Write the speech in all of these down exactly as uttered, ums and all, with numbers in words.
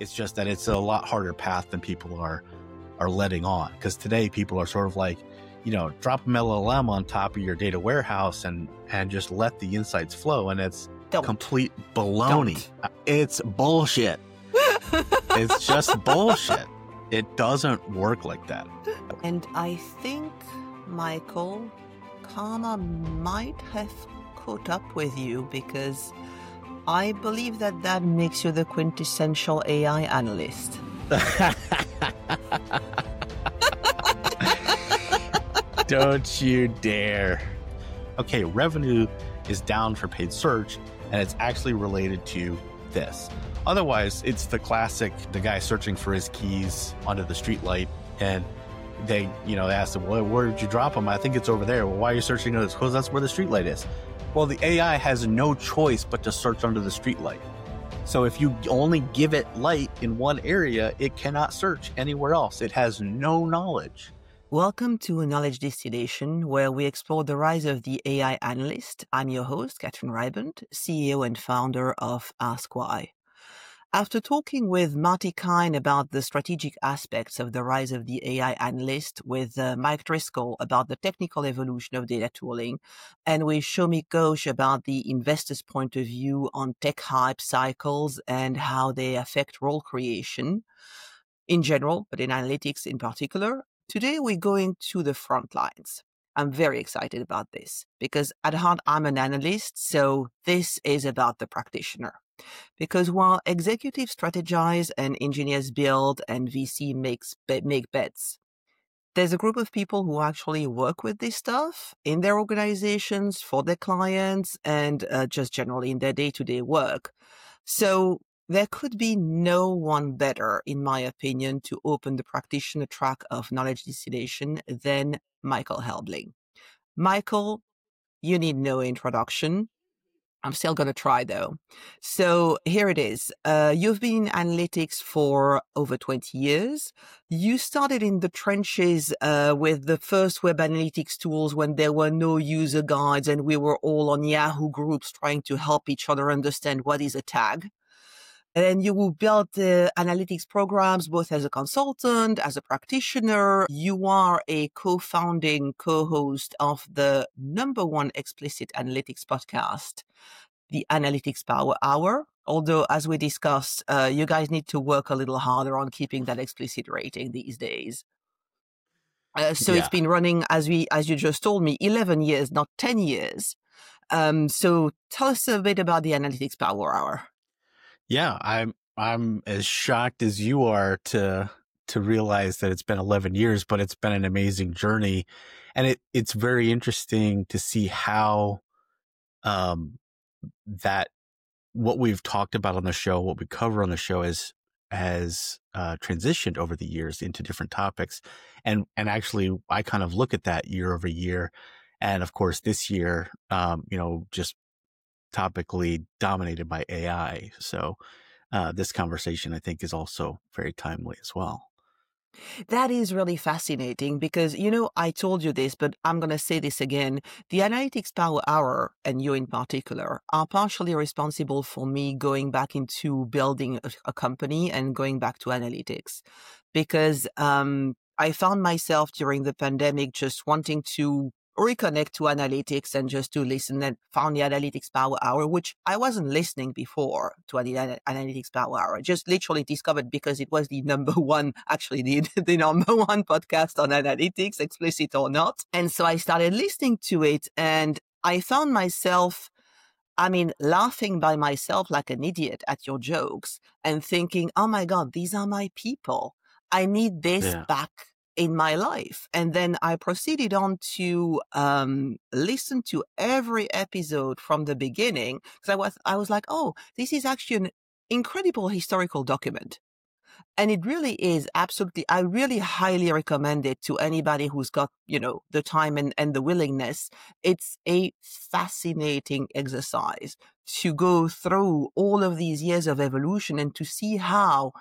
It's just that it's a lot harder path than people are are letting on. Because today people are sort of like, you know, drop an L L M on top of your data warehouse and and just let the insights flow, and it's Don't. complete baloney. Don't. It's bullshit. It's just bullshit. It doesn't work like that. And I think, Michael, karma might have caught up with you, because I believe that that makes you the quintessential A I analyst. Don't you dare. Okay, revenue is down for paid search, and it's actually related to this. Otherwise, it's the classic, the guy searching for his keys under the streetlight, and they, you know, they ask him, well, where did you drop them? I think it's over there. Well, why are you searching under this? Because that's where the streetlight is. Well, the A I has no choice but to search under the streetlight. So if you only give it light in one area, it cannot search anywhere else. It has no knowledge. Welcome to Knowledge Distillation, where we explore the rise of the A I analyst. I'm your host, Katrin Reiband, C E O and founder of Ask Why. After talking with Marty Kine about the strategic aspects of the rise of the A I analyst, with uh, Mike Driscoll about the technical evolution of data tooling, and with Shomik Ghosh about the investor's point of view on tech hype cycles and how they affect role creation in general, but in analytics in particular, today we're going to the front lines. I'm very excited about this because at heart, I'm an analyst, so this is about the practitioner. Because while executives strategize and engineers build and V C makes make bets, there's a group of people who actually work with this stuff in their organizations, for their clients, and uh, just generally in their day-to-day work. So there could be no one better, in my opinion, to open the practitioner track of knowledge distillation than Michael Helbling. Michael, you need no introduction. I'm still going to try, though. So here it is. Uh, you've been in analytics for over twenty years. You started in the trenches uh, with the first web analytics tools when there were no user guides and we were all on Yahoo groups trying to help each other understand what is a tag. And then you built uh, analytics programs, both as a consultant, as a practitioner. You are a co-founding co-host of the number one explicit analytics podcast, the Analytics Power Hour. Although, as we discussed, uh, you guys need to work a little harder on keeping that explicit rating these days. Uh, so Yeah. It's been running, as we, as you just told me, eleven years, not ten years. Um, so tell us a bit about the Analytics Power Hour. Yeah, I'm I'm as shocked as you are to to realize that it's been eleven years, but it's been an amazing journey, and it it's very interesting to see how um that what we've talked about on the show, what we cover on the show, is has uh, transitioned over the years into different topics, and and actually I kind of look at that year over year, and of course this year, um, you know, just topically dominated by A I. So uh, this conversation, I think, is also very timely as well. That is really fascinating because, you know, I told you this, but I'm going to say this again. The Analytics Power Hour, and you in particular, are partially responsible for me going back into building a, a company and going back to analytics because um, I found myself during the pandemic just wanting to reconnect to analytics and just to listen, and found the Analytics Power Hour, which I wasn't listening before to the Analytics Power Hour. I just literally discovered because it was the number one, actually the, the number one podcast on analytics, explicit or not. And so I started listening to it and I found myself, I mean, laughing by myself like an idiot at your jokes and thinking, oh my God, these are my people. I need this Yeah. back in my life. And then I proceeded on to um, listen to every episode from the beginning because I was, I was like, oh, this is actually an incredible historical document. And it really is absolutely, I really highly recommend it to anybody who's got, you know, the time and, and the willingness. It's a fascinating exercise to go through all of these years of evolution and to see how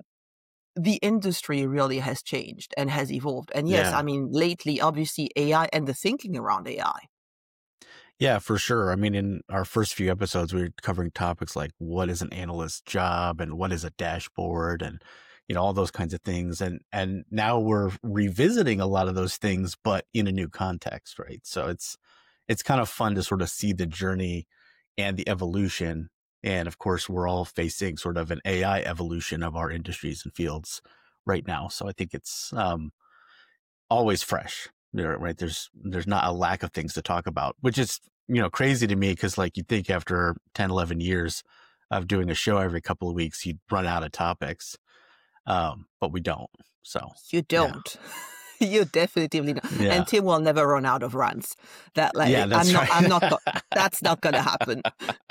the industry really has changed and has evolved. And yes, Yeah. I mean, lately, obviously A I and the thinking around A I. Yeah, for sure. I mean, in our first few episodes, we were covering topics like what is an analyst's job and what is a dashboard and, you know, all those kinds of things. And, and now we're revisiting a lot of those things, but in a new context, right? So it's, it's kind of fun to sort of see the journey and the evolution. And of course, we're all facing sort of an A I evolution of our industries and fields right now. So I think it's, um, always fresh there, right? There's, there's not a lack of things to talk about, which is, you know, crazy to me. Cause like you'd think after ten, eleven years of doing a show every couple of weeks, you'd run out of topics. Um, but we don't. So You yeah. don't. You definitely don't. Yeah. And Tim will never run out of rants. That like Yeah, that's I'm not right. I'm not go- that's not gonna happen.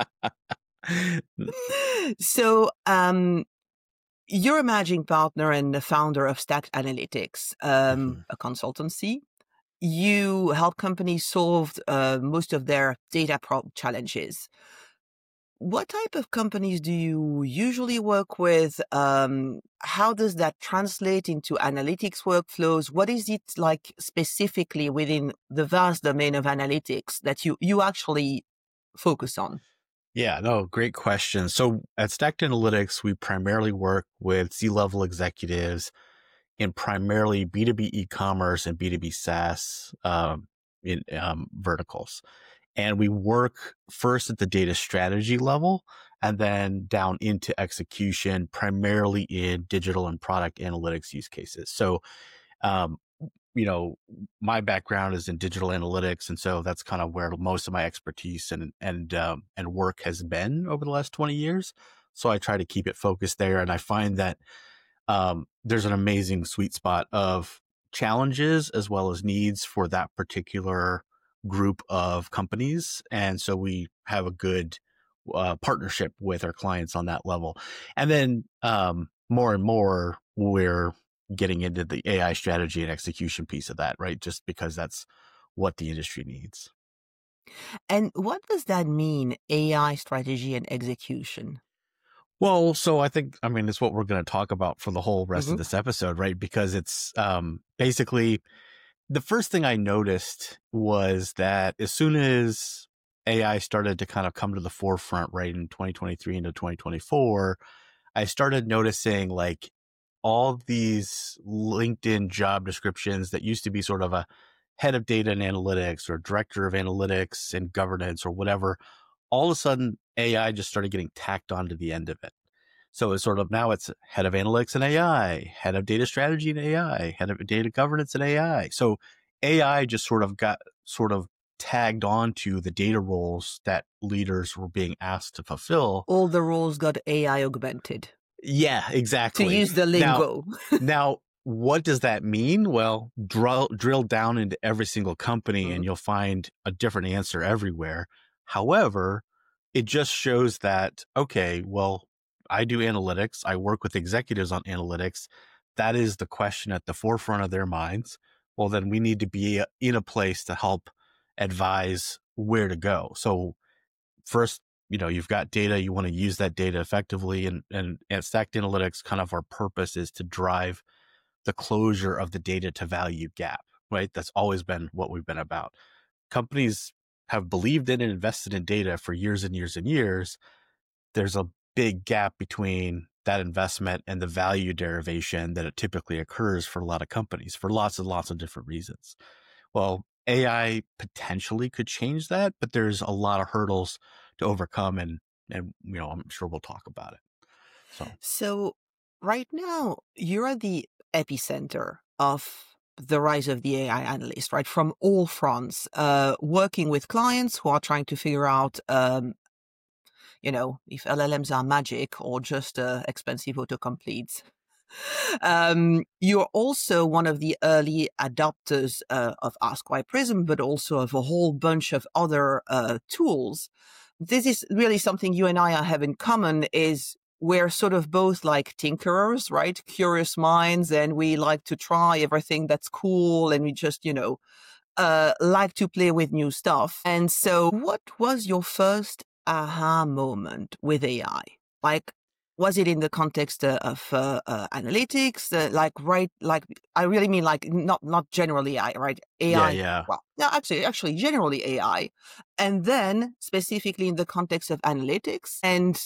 So um you're a managing partner and the founder of Stack Analytics, um, Mhm. a consultancy. You help companies solve uh, most of their data pro- challenges. What type of companies do you usually work with? Um, how does that translate into analytics workflows? What is it like specifically within the vast domain of analytics that you, you actually focus on? Yeah, no, great question. So at Stacked Analytics, we primarily work with C-level executives in primarily B two B e-commerce and B two B SaaS um, in um, verticals. And we work first at the data strategy level and then down into execution, primarily in digital and product analytics use cases. So, um, you know, my background is in digital analytics. And so that's kind of where most of my expertise and, and, um, and work has been over the last twenty years. So I try to keep it focused there. And I find that um, there's an amazing sweet spot of challenges as well as needs for that particular group of companies. And so we have a good uh, partnership with our clients on that level. And then um, more and more, we're getting into the A I strategy and execution piece of that, right? Just because that's what the industry needs. And what does that mean, A I strategy and execution? Well, so I think, I mean, it's what we're going to talk about for the whole rest of Mm-hmm. this episode, right? Because it's um, basically the first thing I noticed was that as soon as A I started to kind of come to the forefront, right, in twenty twenty-three into twenty twenty-four, I started noticing like all these LinkedIn job descriptions that used to be sort of a head of data and analytics or director of analytics and governance or whatever. All of a sudden, A I just started getting tacked onto the end of it. So it's sort of now it's head of analytics and A I, head of data strategy and A I, head of data governance and A I. So A I just sort of got sort of tagged onto the data roles that leaders were being asked to fulfill. All the roles got A I augmented, Yeah, to exactly. use the Now, lingo. now, what does that mean? Well, drill, drill down into every single company and Mhm. you'll find a different answer everywhere. However, it just shows that, okay, well, I do analytics. I work with executives on analytics. That is the question at the forefront of their minds. Well, then we need to be in a place to help advise where to go. So first, you know, you've got data, you want to use that data effectively. And, and at Stacked Analytics, kind of our purpose is to drive the closure of the data to value gap, right? That's always been what we've been about. Companies have believed in and invested in data for years and years and years. There's a big gap between that investment and the value derivation that it typically occurs for a lot of companies for lots and lots of different reasons. Well, A I potentially could change that, but there's a lot of hurdles to overcome, and and you know, I'm sure we'll talk about it. So So right now, you're at the epicenter of the rise of the A I analyst, right? From all fronts, uh, working with clients who are trying to figure out, um, you know, if L L Ms are magic or just uh, expensive autocompletes. Um, you're also one of the early adopters uh, of Ask Why Prism, but also of a whole bunch of other uh, tools. This is really something you and I have in common is we're sort of both like tinkerers, right? Curious minds, and we like to try everything that's cool, and we just, you know, uh, like to play with new stuff. And so what was your first aha moment with A I? Like, was it in the context uh, of uh, uh, analytics? Uh, like, right, like, I really mean like not not generally A I, right? Yeah, A I, yeah. well, no, actually, actually, generally A I, and then specifically in the context of analytics, and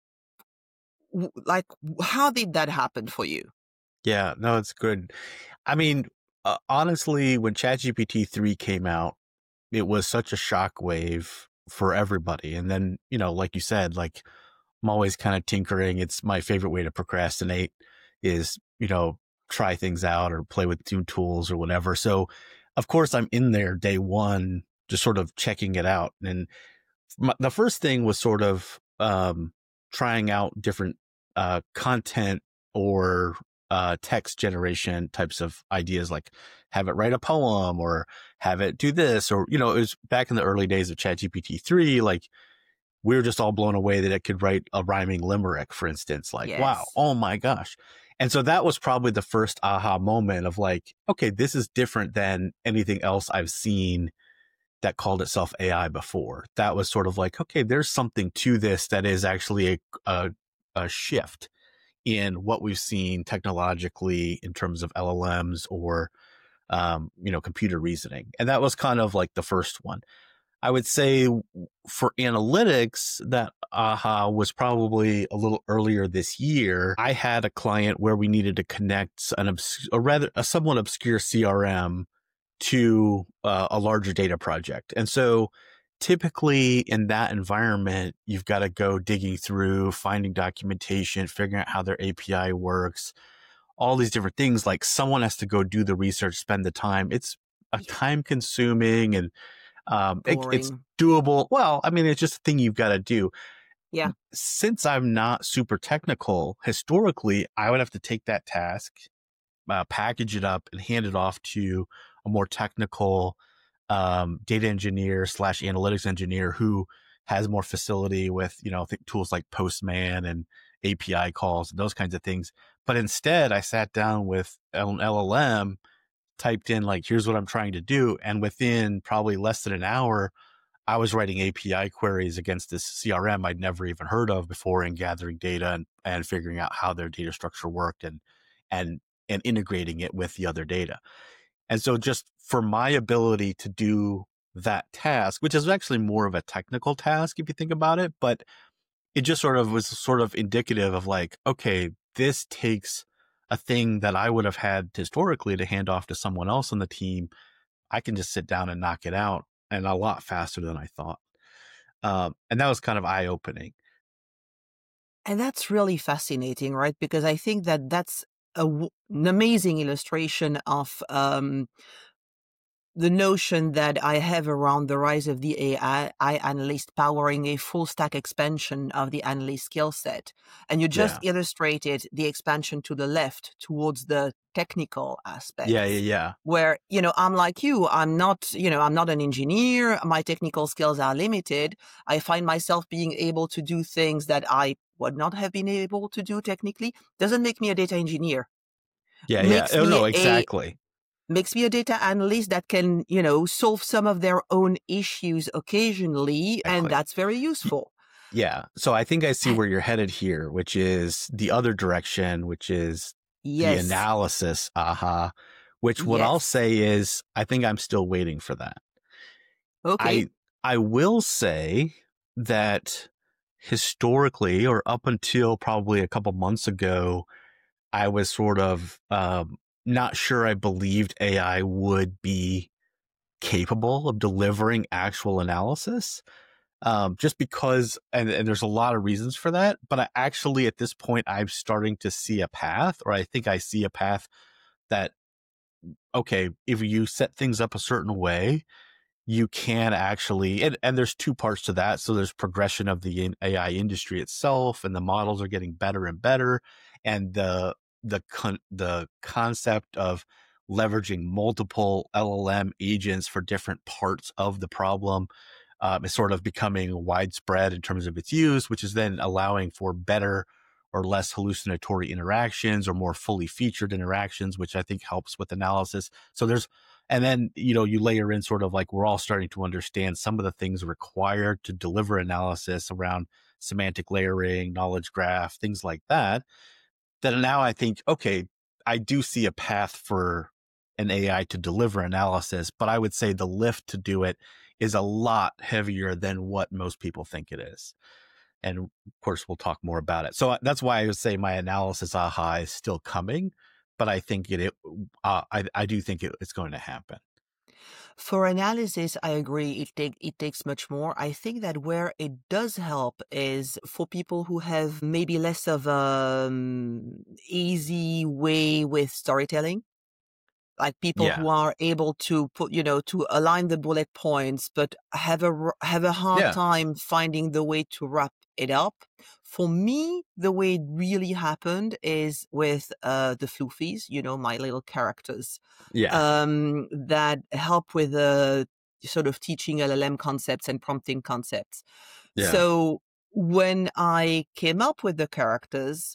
w- like, how did that happen for you? Yeah, no, it's good. I mean, uh, honestly, when ChatGPT three came out, it was such a shockwave for everybody. And then, you know, like you said, like I'm always kind of tinkering. It's my favorite way to procrastinate is, you know, try things out or play with new tools or whatever. So of course I'm in there day one, just sort of checking it out. And my, the first thing was sort of, um, trying out different, uh, content or, uh, text generation types of ideas, like have it write a poem or have it do this, or, you know, it was back in the early days of ChatGPT three, like, we were just all blown away that it could write a rhyming limerick, for instance. Like, wow, Yes. oh my gosh. And so that was probably the first aha moment of like, okay, this is different than anything else I've seen that called itself A I before. That was sort of like, okay, there's something to this that is actually a, a, a shift in what we've seen technologically in terms of L L Ms or, um, you know, computer reasoning. And that was kind of like the first one. I would say for analytics, that aha was probably a little earlier this year. I had a client where we needed to connect an obs- a rather a somewhat obscure C R M to uh, a larger data project. And so typically in that environment, you've got to go digging through, finding documentation, figuring out how their A P I works, all these different things. Like someone has to go do the research, spend the time. It's a Yeah. time consuming and um, it, it's Boring. doable. Well, I mean, it's just a thing you've got to do. Yeah. Since I'm not super technical, historically, I would have to take that task, uh, package it up, and hand it off to a more technical um, data engineer slash analytics engineer who has more facility with, you know, th- tools like Postman and A P I calls and those kinds of things. But instead, I sat down with an L L M, typed in like, here's what I'm trying to do. And within probably less than an hour, I was writing A P I queries against this C R M I'd never even heard of before and gathering data and, and figuring out how their data structure worked and, and, and integrating it with the other data. And so just for my ability to do that task, which is actually more of a technical task, if you think about it, but it just sort of was sort of indicative of like, okay, this takes a thing that I would have had historically to hand off to someone else on the team. I can just sit down and knock it out and a lot faster than I thought. Um, and that was kind of eye opening. And that's really fascinating, right? Because I think that that's a w- an amazing illustration of um, the notion that I have around the rise of the A I, analyst powering a full stack expansion of the analyst skill set. And you just Yeah. illustrated the expansion to the left towards the technical Yeah. Yeah. aspects. Yeah. Where, you know, I'm like you, I'm not, you know, I'm not an engineer. My technical skills are limited. I find myself being able to do things that I would not have been able to do technically. Doesn't make me a data engineer. Yeah. Yeah. Makes Oh, me no, a exactly. makes me a data analyst that can, you know, solve some of their own issues occasionally, and Exactly. that's very useful. Yeah. So I think I see where you're headed here, which is the other direction, which is the Yes. analysis. Aha. Which what I'll Yes. say is I think I'm still waiting for that. Okay. I I will say that historically or up until probably a couple months ago, I was sort of um, not sure I believed A I would be capable of delivering actual analysis. Um, just because, and, and there's a lot of reasons for that, but I actually, at this point, I'm starting to see a path, or I think I see a path that, okay, if you set things up a certain way, you can actually, and, and there's two parts to that. So there's progression of the A I industry itself, and the models are getting better and better. And the, the, con, the concept of leveraging multiple L L M agents for different parts of the problem um, is sort of becoming widespread in terms of its use, which is then allowing for better or less hallucinatory interactions or more fully featured interactions, which I think helps with analysis. So there's, and then, you know, you layer in sort of like we're all starting to understand some of the things required to deliver analysis around semantic layering, knowledge graph, things like that, then now I think, okay, I do see a path for an A I to deliver analysis, but I would say the lift to do it is a lot heavier than what most people think it is. And of course, we'll talk more about it. So that's why I would say my analysis aha is still coming, but I think it, it uh, I, I do think it, it's going to happen. For analysis, I agree. It take it takes much more. I think that where it does help is for people who have maybe less of a um, easy way with storytelling, like people Yeah. who are able to put, you know, to align the bullet points, but have a r- have a hard Yeah. time finding the way to wrap it up. For me, the way it really happened is with uh, the floofies, you know, my little characters Yeah. um, that help with uh, sort of teaching L L M concepts and prompting concepts. Yeah. So when I came up with the characters,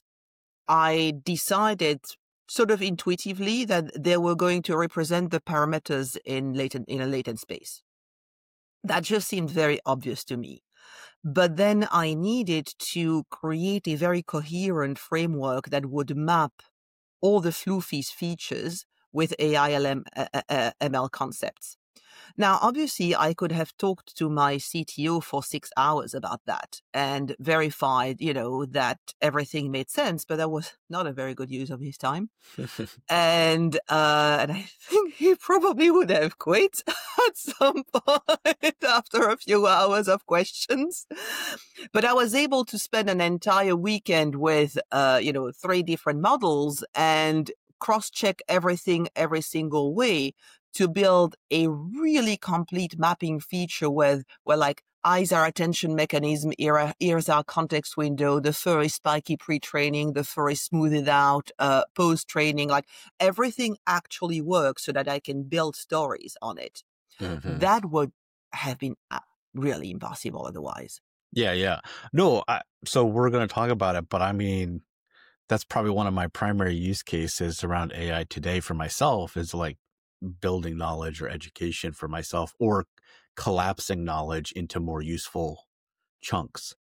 I decided sort of intuitively that they were going to represent the parameters in latent in a latent space. That just seemed very obvious to me. But then I needed to create a very coherent framework that would map all the Floofy's features with A I L M, uh, uh, M L concepts. Now, obviously, I could have talked to my C T O for six hours about that and verified, you know, that everything made sense, but that was not a very good use of his time. And uh, and I think he probably would have quit at some point after a few hours of questions. But I was able to spend an entire weekend with, uh, you know, three different models and cross-check everything every single way to build a really complete mapping feature with, where like eyes are attention mechanism, ear, ears are context window, the fur is spiky pre-training, the fur is smoothed out, uh, post-training, like everything actually works so that I can build stories on it. Mm-hmm. That would have been really impossible otherwise. Yeah, yeah. No, I, so we're going to talk about it, but I mean, that's probably one of my primary use cases around A I today for myself is like building knowledge or education for myself or collapsing knowledge into more useful chunks.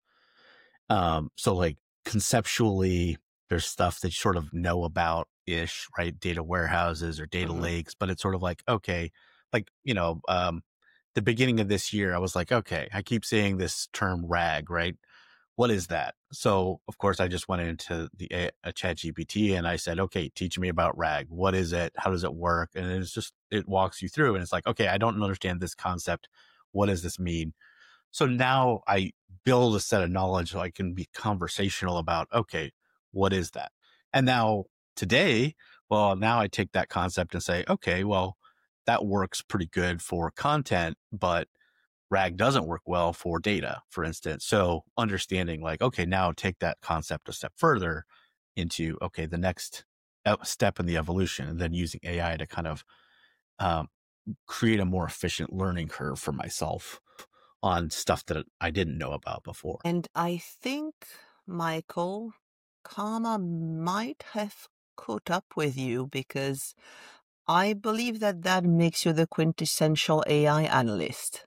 Um, so like conceptually, there's stuff that you sort of know about ish, right? Data warehouses or data mm-hmm. lakes, but it's sort of like, okay, like, you know, um, the beginning of this year, I was like, okay, I keep seeing this term RAG, right? What is that? So of course I just went into the a, a ChatGPT and I said, okay, teach me about RAG. What is it? How does it work? And it's just, it walks you through and it's like, okay, I don't understand this concept. What does this mean? So now I build a set of knowledge so I can be conversational about, okay, what is that? And now today, well, now I take that concept and say, okay, well, that works pretty good for content, but RAG doesn't work well for data, for instance. So understanding like, okay, now take that concept a step further into, okay, the next step in the evolution, and then using A I to kind of um, create a more efficient learning curve for myself on stuff that I didn't know about before. And I think, Michael, Karma might have caught up with you because I believe that that makes you the quintessential A I analyst.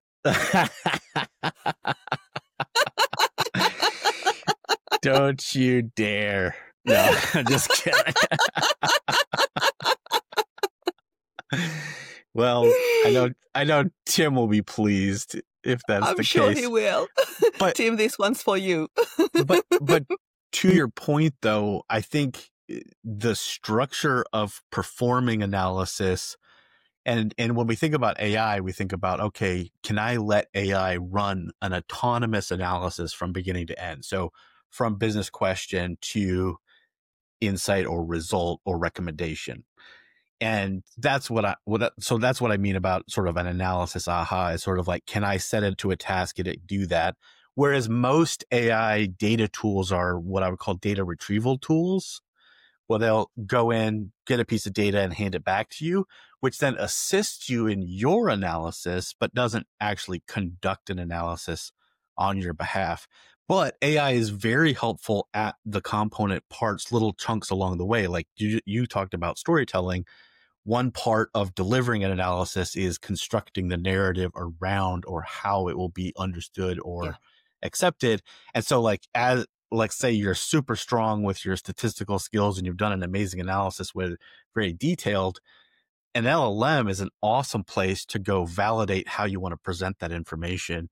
Don't you dare. No, I'm just kidding. Well, I know I know Tim will be pleased if that's I'm the sure case. he will. But Tim, this one's for you. but but to your point though, I think the structure of performing analysis and and when we think about A I, we think about, okay, can I let A I run an autonomous analysis from beginning to end? So from business question to insight or result or recommendation. And that's what I, what, so that's what I mean about sort of an analysis aha is sort of like, can I set it to a task and it do that? Whereas most A I data tools are what I would call data retrieval tools. Well, they'll go in, get a piece of data and hand it back to you, which then assists you in your analysis, but doesn't actually conduct an analysis on your behalf. But A I is very helpful at the component parts, little chunks along the way. Like you, you talked about storytelling. One part of delivering an analysis is constructing the narrative around or how it will be understood or yeah. accepted. And so like, as like, say you're super strong with your statistical skills and you've done an amazing analysis with very detailed, an L L M is an awesome place to go validate how you want to present that information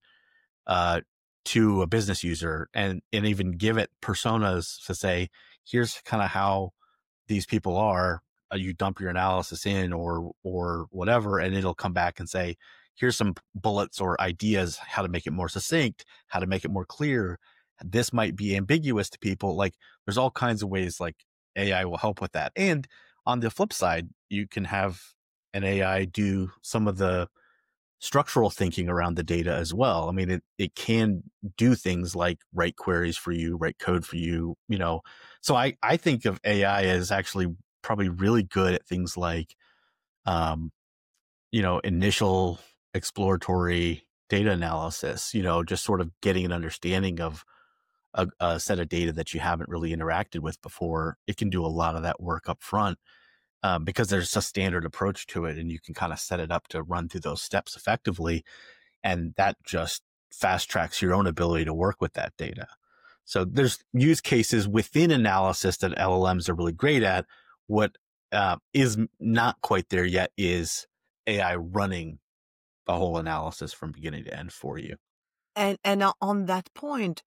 uh, to a business user, and, and even give it personas to say, here's kind of how these people are. Uh, you dump your analysis in or, or whatever, and it'll come back and say, here's some bullets or ideas, how to make it more succinct, how to make it more clear. This might be ambiguous to people. Like, there's all kinds of ways like A I will help with that. And on the flip side, you can have an A I do some of the structural thinking around the data as well. I mean, it, it can do things like write queries for you, write code for you, you know. So I, I think of A I as actually probably really good at things like, um, you know, initial exploratory data analysis, you know, just sort of getting an understanding of a, a set of data that you haven't really interacted with before. It can do a lot of that work up front. Um, because there's a standard approach to it, and you can kind of set it up to run through those steps effectively. And that just fast tracks your own ability to work with that data. So there's use cases within analysis that L L Ms are really great at. What uh, is not quite there yet is A I running a whole analysis from beginning to end for you. And and uh, on that point,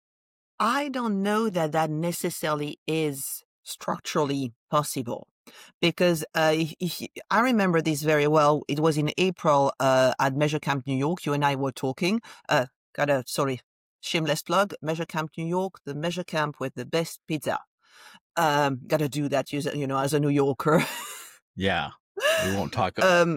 I don't know that that necessarily is structurally possible, because uh, if- if- I remember this very well. It was in April uh, at Measure Camp New York. You and I were talking. Uh, got a sorry, shameless plug. Measure Camp New York, the Measure Camp with the best pizza. Um, got to do that, you you know, as a New Yorker. Yeah, we won't talk. um,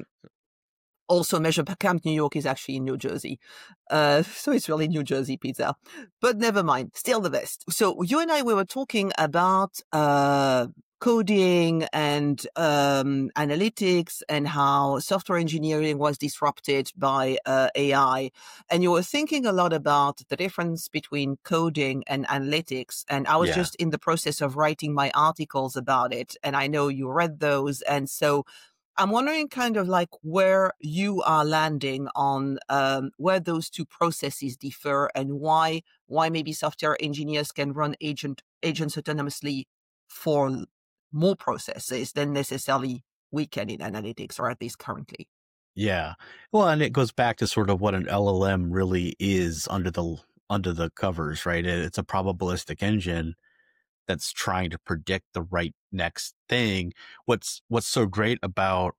Also, Measure Camp New York is actually in New Jersey. Uh, so it's really New Jersey pizza. But never mind, still the best. So you and I, we were talking about uh, coding and um, analytics and how software engineering was disrupted by uh, A I. And you were thinking a lot about the difference between coding and analytics. And I was Yeah. just in the process of writing my articles about it. And I know you read those. And so I'm wondering kind of like where you are landing on um, where those two processes differ, and why why maybe software engineers can run agent agents autonomously for l- more processes than necessarily we can in analytics, or at least currently. Yeah. Well, and it goes back to sort of what an L L M really is under the under the covers, right? It- It's a probabilistic engine that's trying to predict the right next thing. What's what's so great about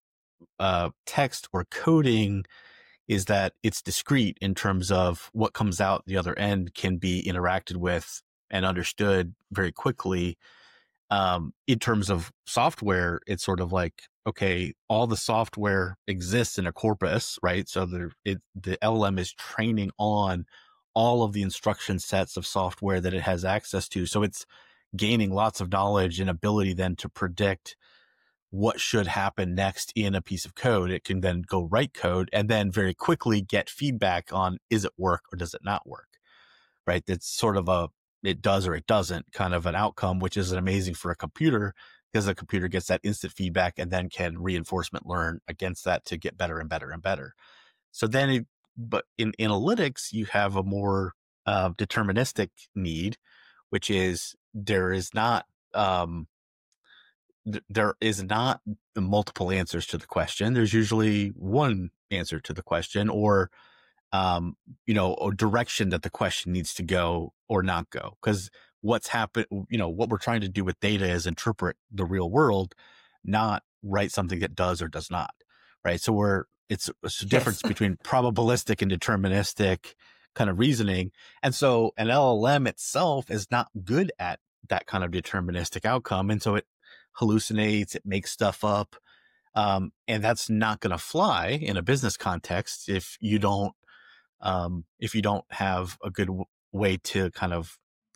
uh, text or coding is that it's discrete in terms of what comes out the other end can be interacted with and understood very quickly. Um, in terms of software, it's sort of like, okay, all the software exists in a corpus, right? So there, it, the L L M is training on all of the instruction sets of software that it has access to. So it's gaining lots of knowledge and ability then to predict what should happen next in a piece of code. It can then go write code and then very quickly get feedback on, is it work or does it not work? Right? It's sort of a, it does or it doesn't kind of an outcome, which is amazing for a computer, because the computer gets that instant feedback and then can reinforcement learn against that to get better and better and better. So then, it, but in analytics, you have a more uh, deterministic need, which is there is not, um, th- there is not multiple answers to the question. There's usually one answer to the question, or um, you know, a direction that the question needs to go or not go. Because what's happened, you know, what we're trying to do with data is interpret the real world, not write something that does or does not. Right. So we're, it's, it's a Yes. difference between probabilistic and deterministic kind of reasoning. And so an L L M itself is not good at that kind of deterministic outcome. And so it hallucinates, it makes stuff up. Um, and that's not going to fly in a business context if you don't um, if you don't have a good w- way to kind of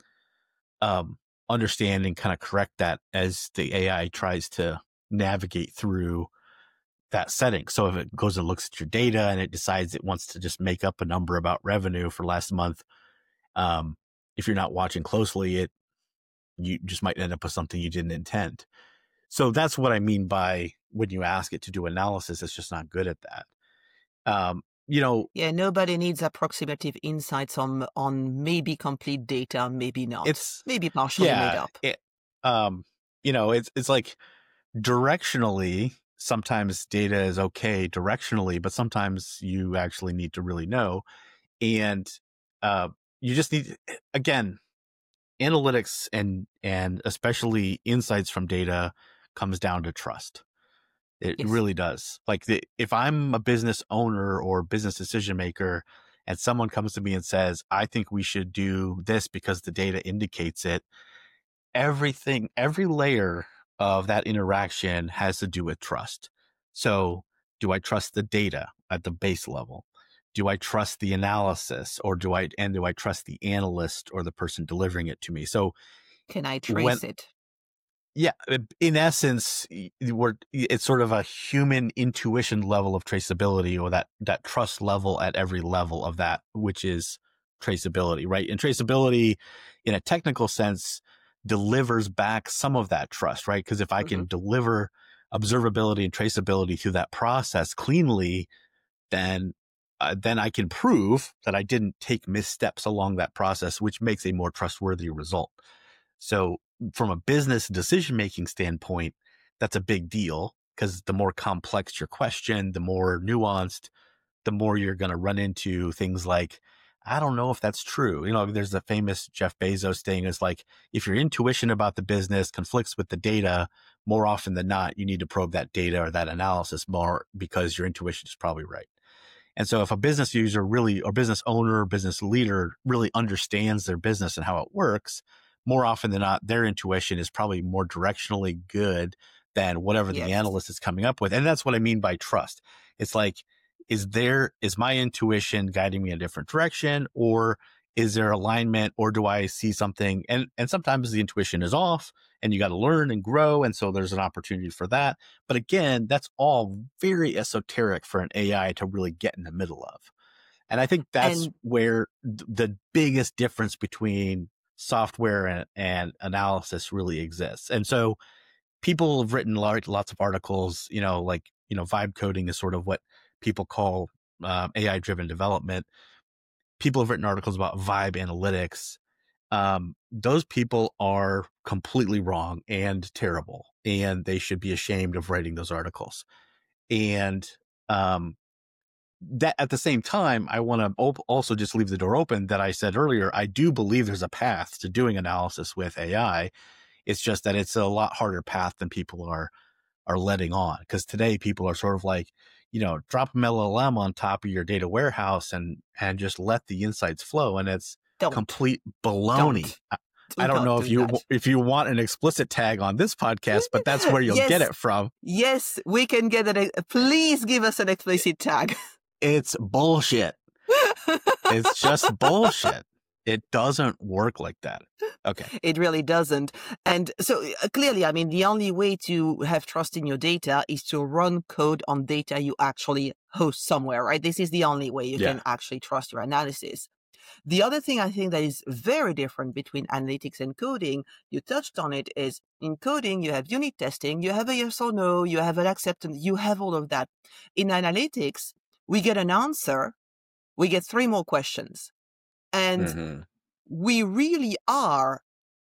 um, understand and kind of correct that as the A I tries to navigate through that setting. So if it goes and looks at your data and it decides it wants to just make up a number about revenue for last month, um, if you're not watching closely, it you just might end up with something you didn't intend. So that's what I mean by when you ask it to do analysis, it's just not good at that. Um, you know, Yeah, nobody needs approximative insights on on maybe complete data, maybe not, it's maybe partially made yeah, up. it, um, you know, it's it's like directionally, sometimes data is okay directionally, but sometimes you actually need to really know. And uh, you just need, again, analytics and and especially insights from data comes down to trust. It Yes. really does. Like the, if I'm a business owner or business decision maker and someone comes to me and says, I think we should do this because the data indicates it, everything, every layer of that interaction has to do with trust. So do I trust the data at the base level? Do I trust the analysis, or do I, and do I trust the analyst or the person delivering it to me? So Can I when, trace it? yeah, in essence, we're, it's sort of a human intuition level of traceability, or that, that trust level at every level of that, which is traceability, right? And traceability in a technical sense delivers back some of that trust, right? Because if I Mm-hmm. can deliver observability and traceability through that process cleanly, then uh, then I can prove that I didn't take missteps along that process, which makes a more trustworthy result. So from a business decision-making standpoint, that's a big deal, because the more complex your question, the more nuanced, the more you're going to run into things like, I don't know if that's true. You know, there's the famous Jeff Bezos thing is like, if your intuition about the business conflicts with the data, more often than not, you need to probe that data or that analysis more, because your intuition is probably right. And so if a business user really, or business owner, or business leader really understands their business and how it works, more often than not, their intuition is probably more directionally good than whatever the Yes. analyst is coming up with. And that's what I mean by trust. It's like, is there, is my intuition guiding me in a different direction, or is there alignment, or do I see something? And, and sometimes the intuition is off and you got to learn and grow. And so there's an opportunity for that. But again, that's all very esoteric for an A I to really get in the middle of. And I think that's And where th- the biggest difference between software and, and analysis really exists. And so people have written large, lots of articles, you know, like, you know, vibe coding is sort of what people call um, A I driven development. People have written articles about vibe analytics. Um, those people are completely wrong and terrible, and they should be ashamed of writing those articles. And um, that at the same time, I want to op- also just leave the door open that I said earlier. I do believe there's a path to doing analysis with A I. It's just that it's a lot harder path than people are are letting on. Because today people are sort of like, you know, drop an L L M on top of your data warehouse and and just let the insights flow, and it's don't, complete baloney. don't, I, I do don't not know if do you that. if you want an explicit tag on this podcast, but that's where you'll get Yes, it from. yes, we can get it. Please give us an explicit tag. It's bullshit. It's just bullshit. It doesn't work like that. Okay. It really doesn't. And so uh, clearly, I mean, the only way to have trust in your data is to run code on data you actually host somewhere, right? This is the only way you Yeah. can actually trust your analysis. The other thing I think that is very different between analytics and coding, you touched on it, is in coding, you have unit testing, you have a yes or no, you have an acceptance, you have all of that. In analytics, we get an answer, we get three more questions. And Mm-hmm. we really are,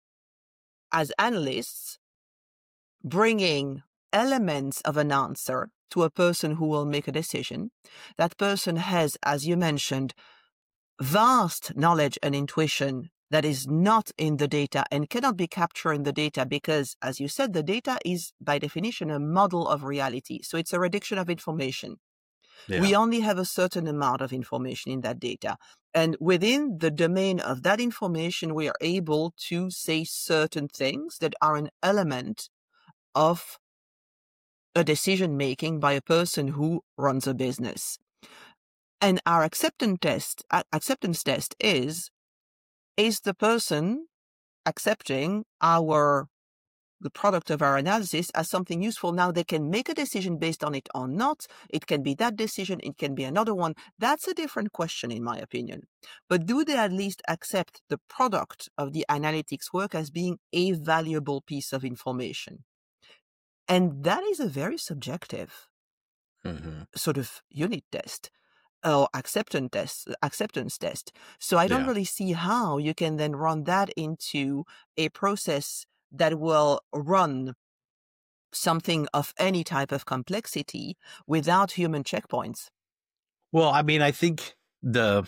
as analysts, bringing elements of an answer to a person who will make a decision. That person has, as you mentioned, vast knowledge and intuition that is not in the data and cannot be captured in the data because, as you said, the data is by definition a model of reality. So it's a reduction of information. Yeah. We only have a certain amount of information in that data. And within the domain of that information, we are able to say certain things that are an element of a decision making by a person who runs a business. And our acceptance test, acceptance test is, is the person accepting our, the product of our analysis as something useful? Now they can make a decision based on it or not. It can be that decision. It can be another one. That's a different question, in my opinion. But do they at least accept the product of the analytics work as being a valuable piece of information? And that is a very subjective Mm-hmm. sort of unit test. or acceptance test, acceptance test. So I don't Yeah. really see how you can then run that into a process that will run something of any type of complexity without human checkpoints. Well, I mean, I think the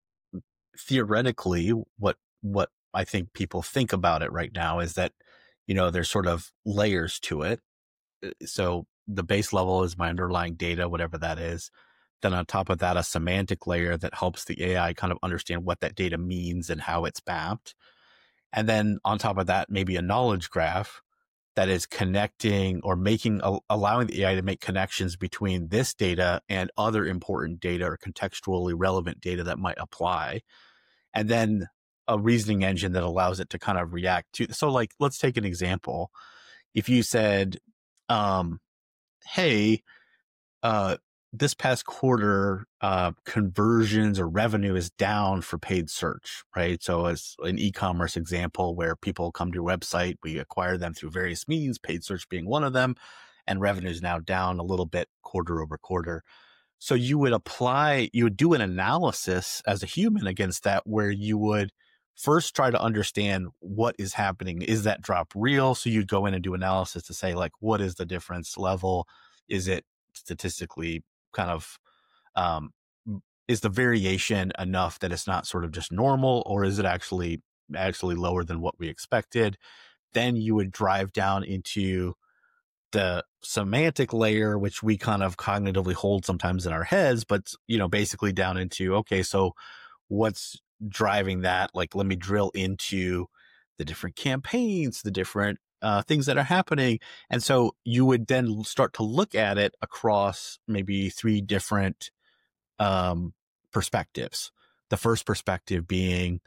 theoretically what what I think people think about it right now is that, you know, there's sort of layers to it. Uh, So the base level is my underlying data, whatever that is. Then on top of that, a semantic layer that helps the A I kind of understand what that data means and how it's mapped. And then on top of that, maybe a knowledge graph that is connecting or making, allowing the A I to make connections between this data and other important data or contextually relevant data that might apply. And then a reasoning engine that allows it to kind of react to. So like, let's take an example. If you said, um, hey, uh, this past quarter, uh, conversions or revenue is down for paid search, right? So as an e-commerce example where people come to your website, we acquire them through various means, paid search being one of them, and revenue is now down a little bit quarter over quarter. So you would apply, you would do an analysis as a human against that, where you would first try to understand what is happening. Is that drop real? So you'd go in and do analysis to say, like, what is the difference level? Is it statistically kind of, um, is the variation enough that it's not sort of just normal, or is it actually actually lower than what we expected? Then you would drive down into the semantic layer, which we kind of cognitively hold sometimes in our heads, but, you know, basically down into, okay, so what's driving that? Like, let me drill into the different campaigns, the different uh, things that are happening. And so you would then start to look at it across maybe three different um, perspectives. The first perspective being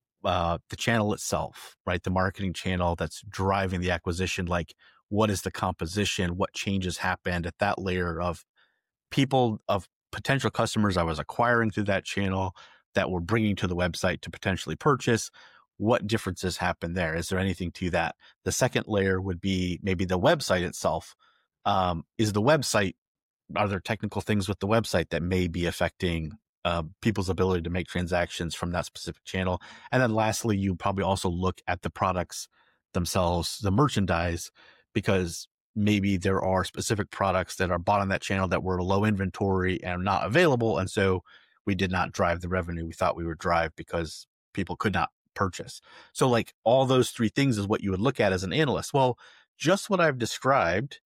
uh, the channel itself, right? The marketing channel that's driving the acquisition. Like, what is the composition? What changes happened at that layer of people, of potential customers I was acquiring through that channel that were bringing to the website to potentially purchase? What differences happen there? Is there anything to that? The second layer would be maybe the website itself. Um, is the website, are there technical things with the website that may be affecting uh, people's ability to make transactions from that specific channel? And then lastly, you probably also look at the products themselves, the merchandise, because maybe there are specific products that are bought on that channel that were low inventory and not available. And so we did not drive the revenue we thought we would drive because people could not purchase. So like all those three things is what you would look at as an analyst. Well, just what I've described,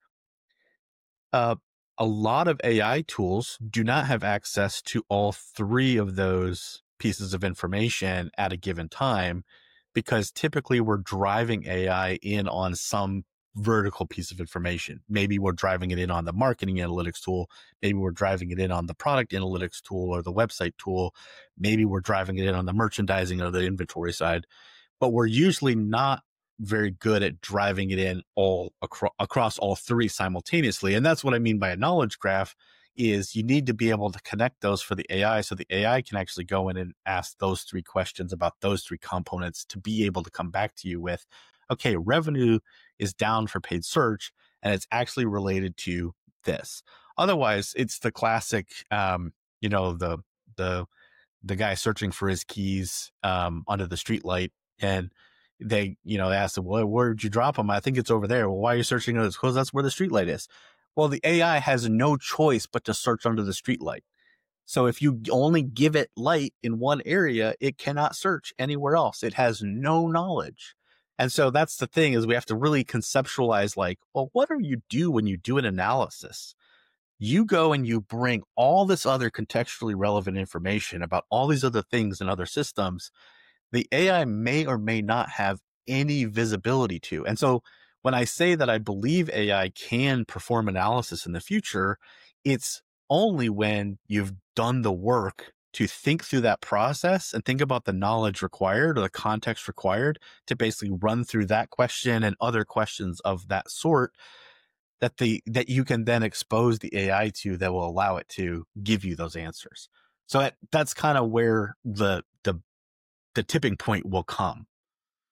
uh, a lot of A I tools do not have access to all three of those pieces of information at a given time, because typically we're driving A I in on some vertical piece of information. Maybe we're driving it in on the marketing analytics tool. Maybe we're driving it in on the product analytics tool or the website tool. Maybe we're driving it in on the merchandising or the inventory side, but we're usually not very good at driving it in all acro- across all three simultaneously. And that's what I mean by a knowledge graph, is you need to be able to connect those for the A I, so the A I can actually go in and ask those three questions about those three components to be able to come back to you with, okay, revenue is down for paid search and it's actually related to this. Otherwise, it's the classic, um, you know, the, the, the guy searching for his keys um, under the streetlight, and they, you know, they asked him, well, where'd you drop them? I think it's over there. Well, why are you searching? Because that's where the streetlight is. Well, the A I has no choice but to search under the streetlight. So if you only give it light in one area, it cannot search anywhere else. It has no knowledge. And so that's the thing, is we have to really conceptualize, like, well, what do you do when you do an analysis? You go and you bring all this other contextually relevant information about all these other things and other systems the A I may or may not have any visibility to. And so when I say that I believe A I can perform analysis in the future, it's only when you've done the work to think through that process and think about the knowledge required or the context required to basically run through that question and other questions of that sort, that the that you can then expose the A I to, that will allow it to give you those answers. So that, that's kind of where the the the tipping point will come.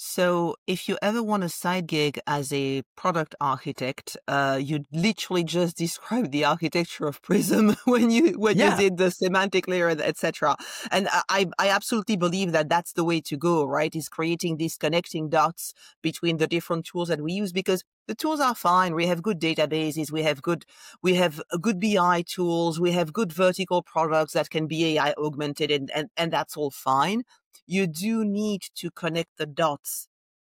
So if you ever want a side gig as a product architect, uh, you literally just described the architecture of Prism when you when you Yeah. did the semantic layer, et cetera. And I I I absolutely believe that that's the way to go, right? Is creating these connecting dots between the different tools that we use, because the tools are fine. We have good databases. We have good we have uh, good B I tools. We have good vertical products that can be A I augmented, and and, and that's all fine. You do need to connect the dots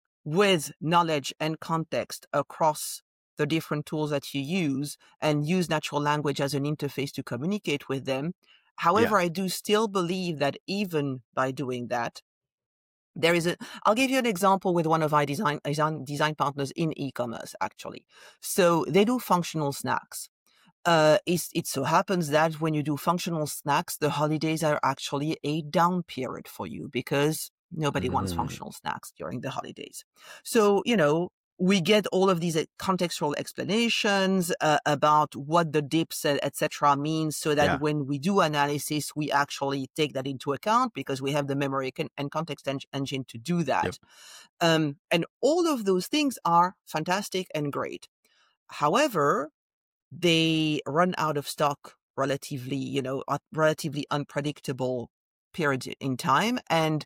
with knowledge and context across the different tools that you use, and use natural language as an interface to communicate with them. Yeah. However, I do still believe that even by doing that, there is a, I'll give you an example with one of our design, design, design partners in e-commerce, actually. So they do functional snacks. Uh, it's, it so happens that when you do functional snacks, the holidays are actually a down period for you because nobody wants Mm, functional snacks during the holidays. So, you know, we get all of these uh, contextual explanations uh, about what the dips, uh, et cetera, means, so that yeah. when we do analysis, we actually take that into account because we have the memory con- and context en- engine to do Yep. that. Um, and all of those things are fantastic and great. However, they run out of stock relatively, you know, at relatively unpredictable periods in time. And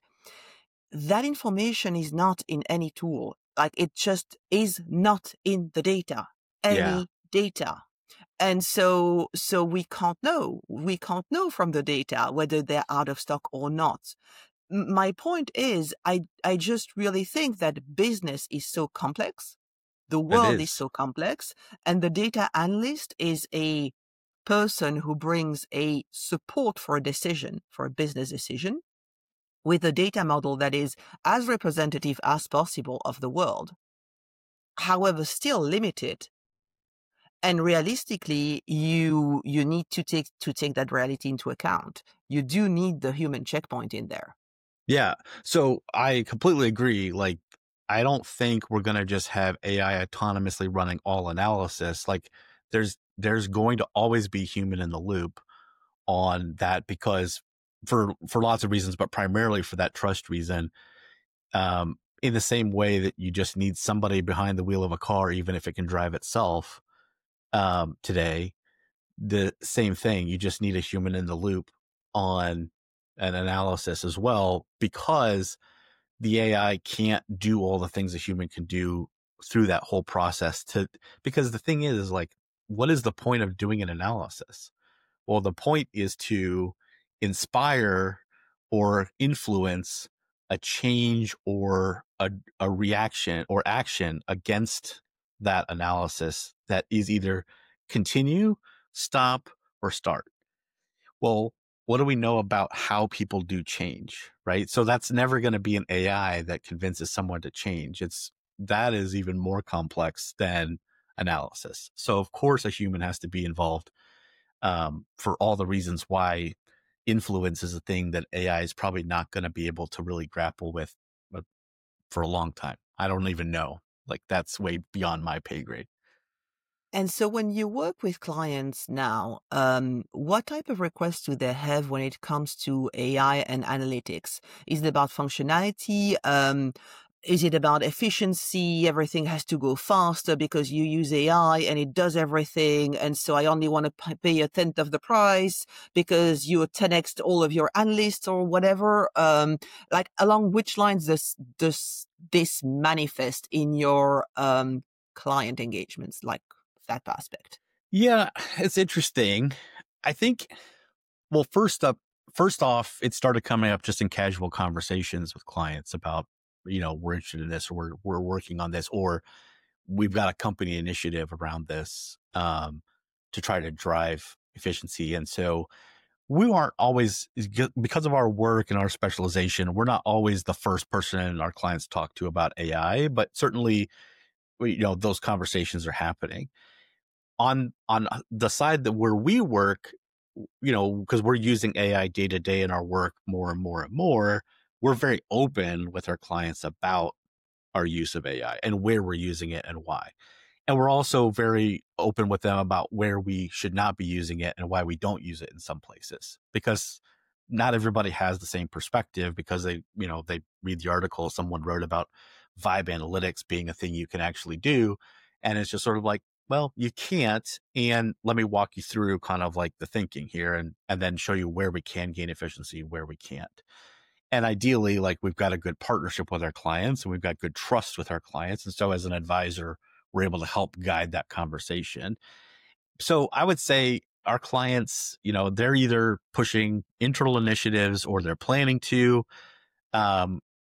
that information is not in any tool. Like, it just is not in the data, Yeah. any data. And so, so we can't know, we can't know from the data whether they're out of stock or not. M- My point is, I, I just really think that business is so complex. The It world is is. so complex, and the data analyst is a person who brings a support for a decision, for a business decision, with a data model that is as representative as possible of the world, however, still limited. And realistically, you you need to take to take that reality into account. You do need the human checkpoint in there. Yeah. So I completely agree. Like, I don't think we're going to just have A I autonomously running all analysis. Like, there's there's going to always be human in the loop on that, because for for lots of reasons, but primarily for that trust reason. Um, in the same way that you just need somebody behind the wheel of a car, even if it can drive itself, um, today, the same thing. You just need a human in the loop on an analysis as well, because the A I can't do all the things a human can do through that whole process. To Because the thing is, is like, what is the point of doing an analysis? Well, the point is to inspire or influence a change or a, a reaction or action against that analysis that is either continue, stop, or start. Well, what do we know about how people do change, right? So that's never going to be an A I that convinces someone to change. It's that is even more complex than analysis. So of course a human has to be involved, um, for all the reasons why influence is a thing that A I is probably not going to be able to really grapple with uh, for a long time. I don't even know. Like, that's way beyond my pay grade. And so when you work with clients now, um, what type of requests do they have when it comes to A I and analytics? Is it about functionality? Um, is it about efficiency? Everything has to go faster because you use A I and it does everything. And so I only want to p- pay a tenth of the price because you ten x all of your analysts or whatever. Um, like, along which lines does, does this manifest in your, um, client engagements? Like, that aspect. Yeah, it's interesting. I think, well, first up, first off, it started coming up just in casual conversations with clients about, you know, we're interested in this, or we're, we're working on this, or we've got a company initiative around this, um, to try to drive efficiency. And so we aren't always, because of our work and our specialization, we're not always the first person our clients talk to about A I, but certainly, you know, those conversations are happening on, on the side that where we work, you know, because we're using A I day to day in our work more and more and more. We're very open with our clients about our use of A I and where we're using it and why. And we're also very open with them about where we should not be using it and why we don't use it in some places. Because not everybody has the same perspective because they, you know, they read the article someone wrote about Vibe Analytics being a thing you can actually do. And it's just sort of like, well, you can't. And let me walk you through kind of like the thinking here and, and then show you where we can gain efficiency, where we can't. And ideally, like we've got a good partnership with our clients and we've got good trust with our clients. And so as an advisor, we're able to help guide that conversation. So I would say our clients, you know, they're either pushing internal initiatives or they're planning to. Um,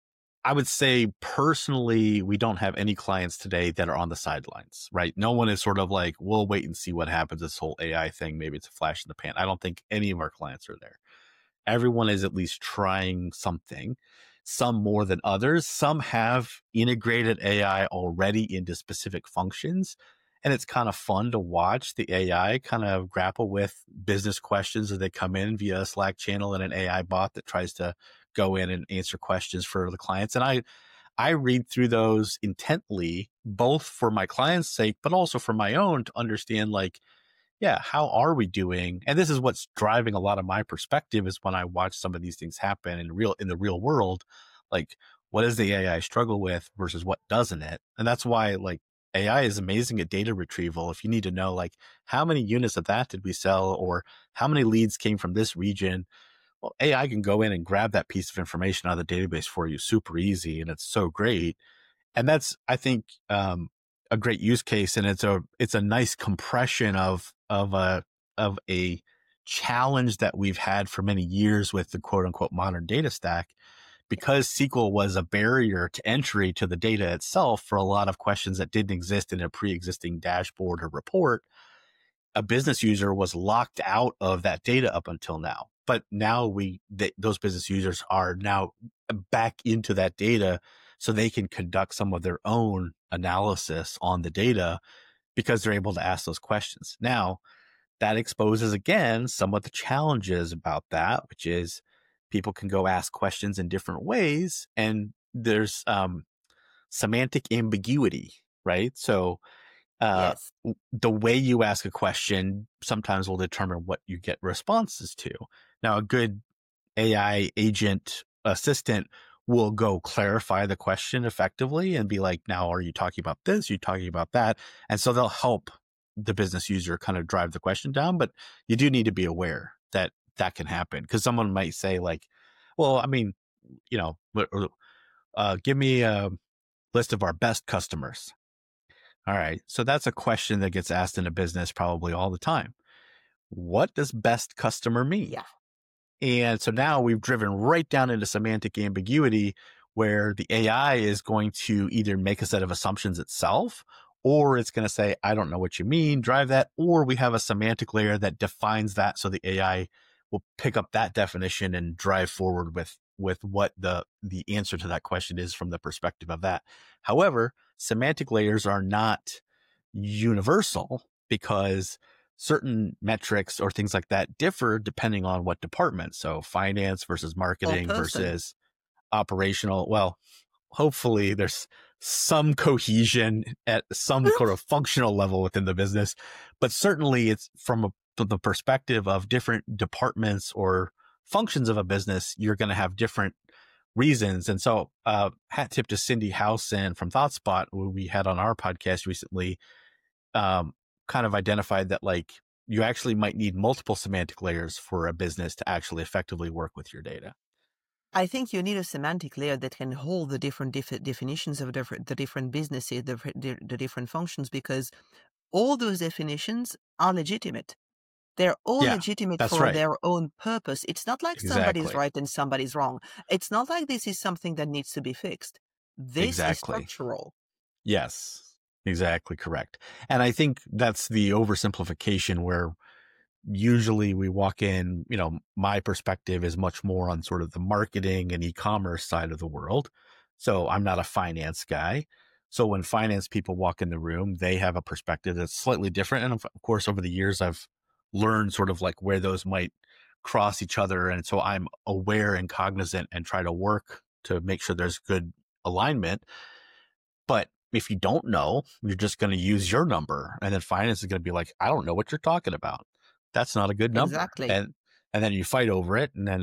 I would say personally, we don't have any clients today that are on the sidelines, right? No one is sort of like, we'll wait and see what happens. This whole A I thing, maybe it's a flash in the pan. I don't think any of our clients are there. Everyone is at least trying something, some more than others. Some have integrated A I already into specific functions. And it's kind of fun to watch the A I kind of grapple with business questions as they come in via a Slack channel and an A I bot that tries to go in and answer questions for the clients. And I, I read through those intently, both for my client's sake, but also for my own to understand like, yeah, how are we doing? And this is what's driving a lot of my perspective is when I watch some of these things happen in real, in the real world, like what does the A I struggle with versus what doesn't it? And that's why like A I is amazing at data retrieval. If you need to know like how many units of that did we sell or how many leads came from this region, well, A I can go in and grab that piece of information out of the database for you super easy. And it's so great. And that's, I think, um, a great use case. And it's a, it's a nice compression of, of a, of a challenge that we've had for many years with the quote unquote modern data stack, because S Q L was a barrier to entry to the data itself for a lot of questions that didn't exist in a pre-existing dashboard or report. A business user was locked out of that data up until now. But now we, they, those business users are now back into that data so they can conduct some of their own analysis on the data because they're able to ask those questions. Now, that exposes again some of the challenges about that, which is people can go ask questions in different ways and there's um, semantic ambiguity, right? So uh, Yes. the way you ask a question sometimes will determine what you get responses to. Now, a good A I agent assistant will go clarify the question effectively and be like, now, are you talking about this? Are you talking about that? And so they'll help the business user kind of drive the question down, but you do need to be aware that that can happen because someone might say like, well, I mean, you know, uh, give me a list of our best customers. All right. So that's a question that gets asked in a business probably all the time. What does best customer mean? Yeah. And so now we've driven right down into semantic ambiguity where the A I is going to either make a set of assumptions itself, or it's going to say, I don't know what you mean, drive that, or we have a semantic layer that defines that. So the A I will pick up that definition and drive forward with, with what the, the answer to that question is from the perspective of that. However, semantic layers are not universal because certain metrics or things like that differ depending on what department. So finance versus marketing versus operational. Well, hopefully there's some cohesion at some sort of functional level within the business, but certainly it's from, a, from the perspective of different departments or functions of a business, you're going to have different reasons. And so, uh, hat tip to Cindy Howson from ThoughtSpot, who we had on our podcast recently, um, kind of identified that like you actually might need multiple semantic layers for a business to actually effectively work with your data. I think you need a semantic layer that can hold the different def- definitions of different, the different businesses, the, the, the different functions, because all those definitions are legitimate. They're all Yeah, legitimate that's for right. their own purpose. It's not like somebody's Exactly. right and somebody's wrong. It's not like this is something that needs to be fixed. This is Exactly. structural. Yes, exactly correct. And I think that's the oversimplification where usually we walk in, you know, my perspective is much more on sort of the marketing and e-commerce side of the world. So I'm not a finance guy. So when finance people walk in the room, they have a perspective that's slightly different. And of course, over the years, I've learned sort of like where those might cross each other. And so I'm aware and cognizant and try to work to make sure there's good alignment. But if you don't know, you're just going to use your number. And then finance is going to be like, I don't know what you're talking about. That's not a good number. Exactly. And, and then you fight over it. And then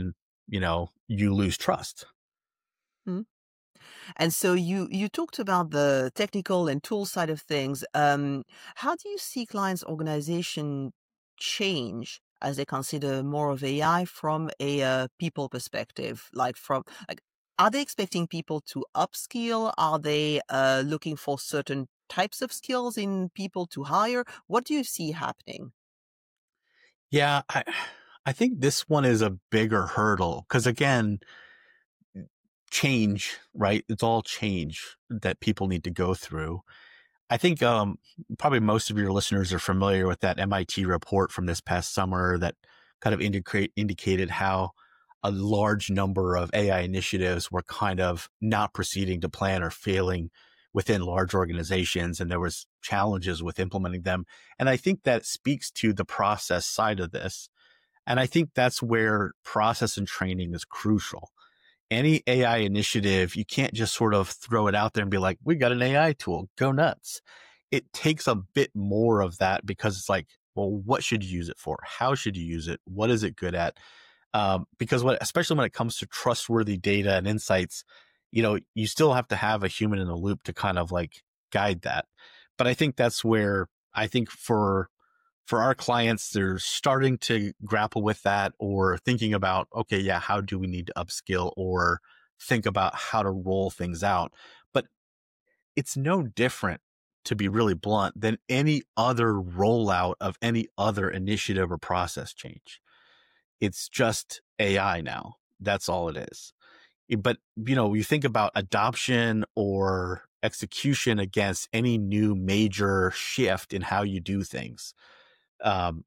you know, you lose trust. Mhm. And so you you talked about the technical and tool side of things. Um, how do you see clients' organization change as they consider more of A I from a uh, people perspective? Like from like, are they expecting people to upskill? Are they uh, looking for certain types of skills in people to hire? What do you see happening? Yeah, I I think this one is a bigger hurdle because again, change, right? It's all change that people need to go through. I think um, probably most of your listeners are familiar with that M I T report from this past summer that kind of indicate, indicated how a large number of A I initiatives were kind of not proceeding to plan or failing within large organizations, and there was challenges with implementing them. And I think that speaks to the process side of this. And I think that's where process and training is crucial. Any A I initiative, you can't just sort of throw it out there and be like, we got an A I tool, go nuts. It takes a bit more of that because it's like, well, what should you use it for? How should you use it? What is it good at? Um, because what, especially when it comes to trustworthy data and insights, you know, you still have to have a human in the loop to kind of like guide that. But I think that's where I think for for our clients, they're starting to grapple with that or thinking about, okay, yeah, how do we need to upskill or think about how to roll things out? But it's no different, to be really blunt, than any other rollout of any other initiative or process change. It's just A I now. That's all it is. But, you know, you think about adoption or execution against any new major shift in how you do things. Um,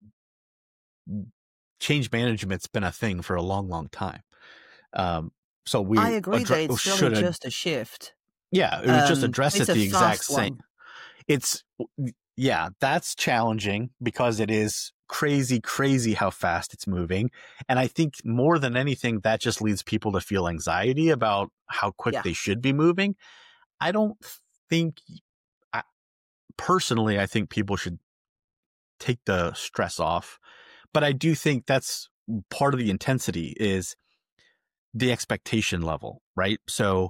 Change management's been a thing for a long, long time. Um, so I we agree that addre- it's really should have, just a shift. yeah, it was just Um, addressed it's at a the exact fast same. one. It's, yeah, that's challenging because it is crazy, crazy how fast it's moving. And I think more than anything, that just leads people to feel anxiety about how quick Yeah. they should be moving. I don't think, I, personally, I think people should take the stress off. But I do think that's part of the intensity is the expectation level, right? So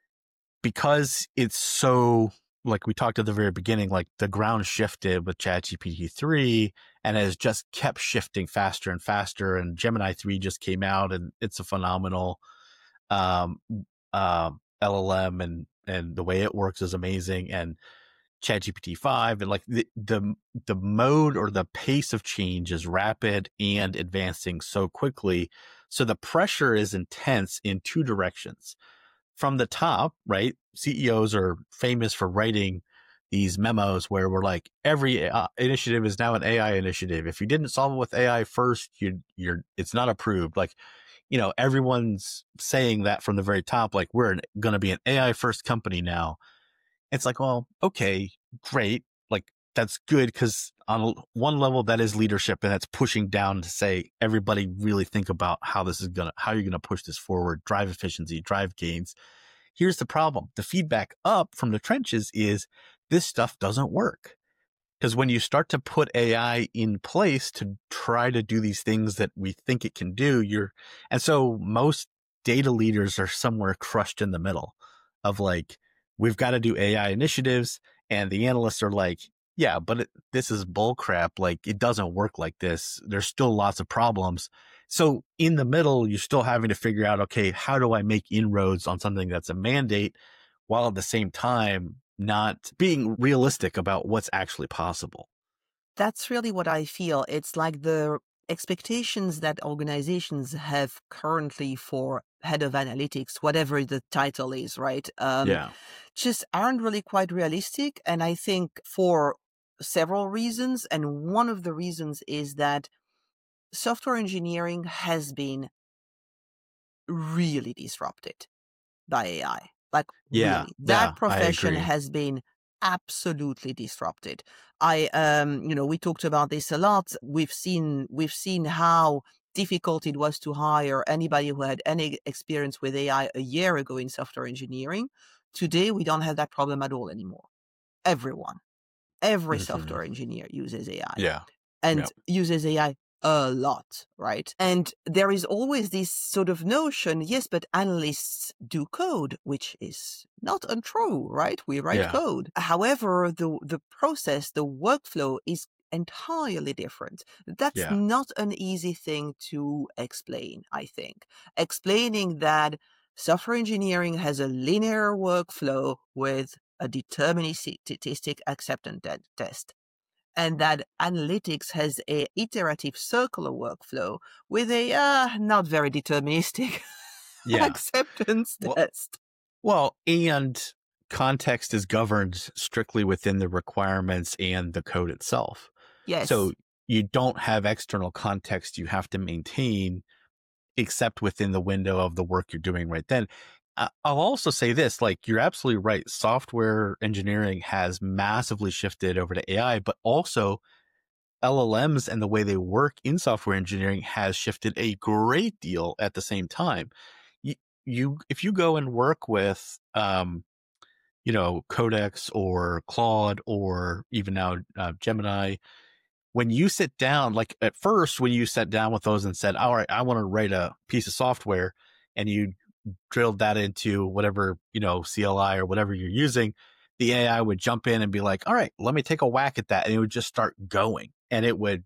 because it's so, like we talked at the very beginning, like the ground shifted with ChatGPT three and has just kept shifting faster and faster. And Gemini three just came out and it's a phenomenal um, uh, L L M, and, and the way it works is amazing. And ChatGPT five, and like the, the the mode or the pace of change is rapid and advancing so quickly. So the pressure is intense in two directions. From the top, right? C E Os are famous for writing these memos where we're like, every uh, initiative is now an A I initiative. If you didn't solve it with A I first, you you're it's not approved. Like, you know, everyone's saying that from the very top, like we're going to be an A I first company now. It's like, well, okay, great. Like that's good because on one level that is leadership and that's pushing down to say, everybody really think about how this is going to, how you're going to push this forward, drive efficiency, drive gains. Here's the problem. The feedback up from the trenches is this stuff doesn't work. Because when you start to put A I in place to try to do these things that we think it can do, you're, and so most data leaders are somewhere crushed in the middle of like, we've got to do A I initiatives. And the analysts are like, yeah, but it, this is bull crap. Like it doesn't work like this. There's still lots of problems. So in the middle, you're still having to figure out, okay, how do I make inroads on something that's a mandate while at the same time not being realistic about what's actually possible. That's really what I feel. It's like the expectations that organizations have currently for head of analytics, whatever the title is, right? Um, Yeah. just aren't really quite realistic. And I think for several reasons. And one of the reasons is that software engineering has been really disrupted by A I. Like Yeah. really, that Yeah. I profession agree. has been absolutely disrupted. I, um, you know, we talked about this a lot. We've seen, we've seen how difficult it was to hire anybody who had any experience with A I a year ago in software engineering. Today, we don't have that problem at all anymore. Everyone, every Mm-hmm. software engineer uses A I Yeah. and Yeah. uses A I a lot, right? And there is always this sort of notion, yes, but analysts do code, which is not untrue, right? We write Yeah. code. However, the, the process, the workflow is entirely different. That's Yeah. not an easy thing to explain, I think. Explaining that software engineering has a linear workflow with a deterministic acceptance te- test, and that analytics has a iterative circular workflow with a uh, not very deterministic Yeah. acceptance Well, test. well, and context is governed strictly within the requirements and the code itself. So Yes. you don't have external context you have to maintain except within the window of the work you're doing right then. Uh, I'll also say this, like you're absolutely right. Software engineering has massively shifted over to A I, but also L L Ms and the way they work in software engineering has shifted a great deal at the same time. You, you if you go and work with, um, you know, Codex or Claude or even now uh, Gemini, when you sit down, like at first, when you sat down with those and said, all right, I want to write a piece of software, and you drilled that into whatever, you know, C L I or whatever you're using, the A I would jump in and be like, all right, let me take a whack at that. And it would just start going, and it would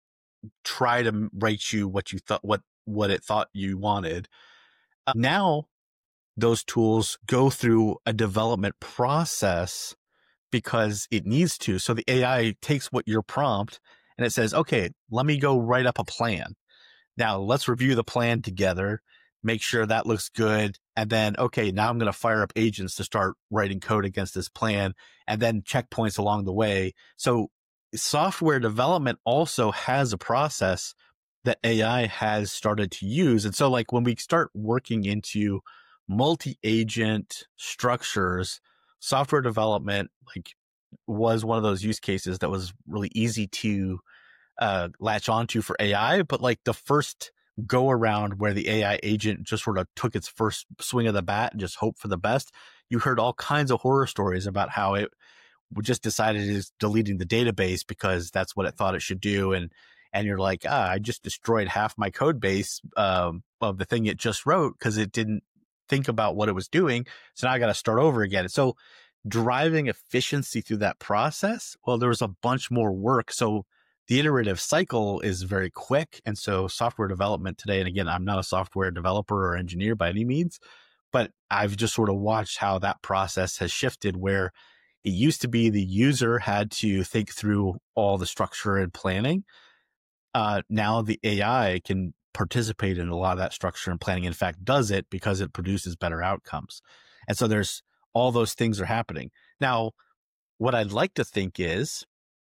try to write you what you thought, what, what it thought you wanted. Uh, now those tools go through a development process because it needs to. So the A I takes what your prompt and it says, okay, let me go write up a plan. Now let's review the plan together, make sure that looks good. And then, okay, now I'm going to fire up agents to start writing code against this plan and then checkpoints along the way. So software development also has a process that A I has started to use. And so like when we start working into multi-agent structures, software development, like was one of those use cases that was really easy to uh, latch onto for A I, but like the first go around where the A I agent just sort of took its first swing of the bat and just hoped for the best, you heard all kinds of horror stories about how it just decided it's deleting the database because that's what it thought it should do. And, and you're like, ah, I just destroyed half my code base um, of the thing it just wrote because it didn't think about what it was doing. So now I got to start over again. So driving efficiency through that process, well, there was a bunch more work. So the iterative cycle is very quick. And so software development today, and again, I'm not a software developer or engineer by any means, but I've just sort of watched how that process has shifted where it used to be the user had to think through all the structure and planning. Uh, now the A I can participate in a lot of that structure and planning. In fact, does it because it produces better outcomes. And so there's all those things are happening. Now, what I'd like to think is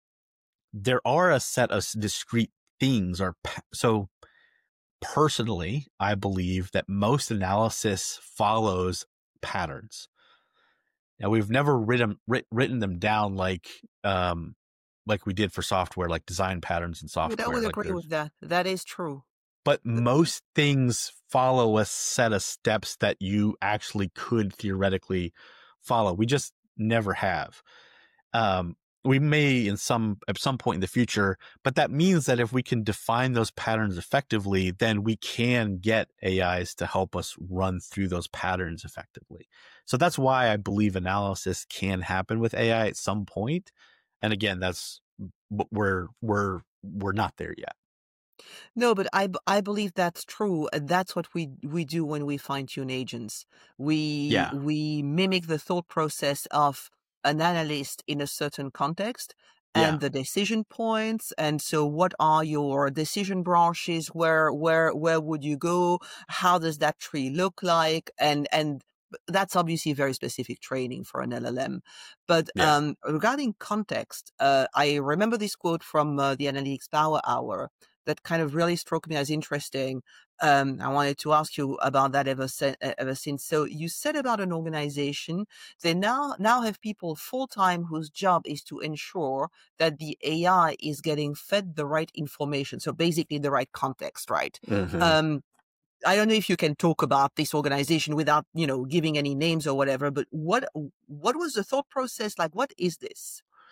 there are a set of discrete things or so personally, I believe that most analysis follows patterns. Now we've never written writ, written them down like um like we did for software, like design patterns in Yeah, I software. would Like agree there's, with that. That is true. but Uh, most things follow a set of steps that you actually could theoretically follow. We just never have. Um, we may in some at some point in the future, but that means that if we can define those patterns effectively, then we can get A Is to help us run through those patterns effectively. So that's why I believe analysis can happen with A I at some point. And again, that's we're we're we're not there yet. No, but I, b- I believe that's true. And that's what we, we do when we fine tune agents. We, Yeah, we mimic the thought process of an analyst in a certain context yeah, and the decision points. And so what are your decision branches? Where, where, where would you go? How does that tree look like? And, and that's obviously very specific training for an L L M. But yeah. um, regarding context, uh, I remember this quote from uh, the Analytics Power Hour that kind of really struck me as interesting. Um, I wanted to ask you about that ever, se- ever since. So you said about an organization, they now, now have people full time whose job is to ensure that the A I is getting fed the right information. So basically the right context, right? Hmm. Um, I don't know if you can talk about this organization without, you know, giving any names or whatever, but what, what was the thought process like? What is this?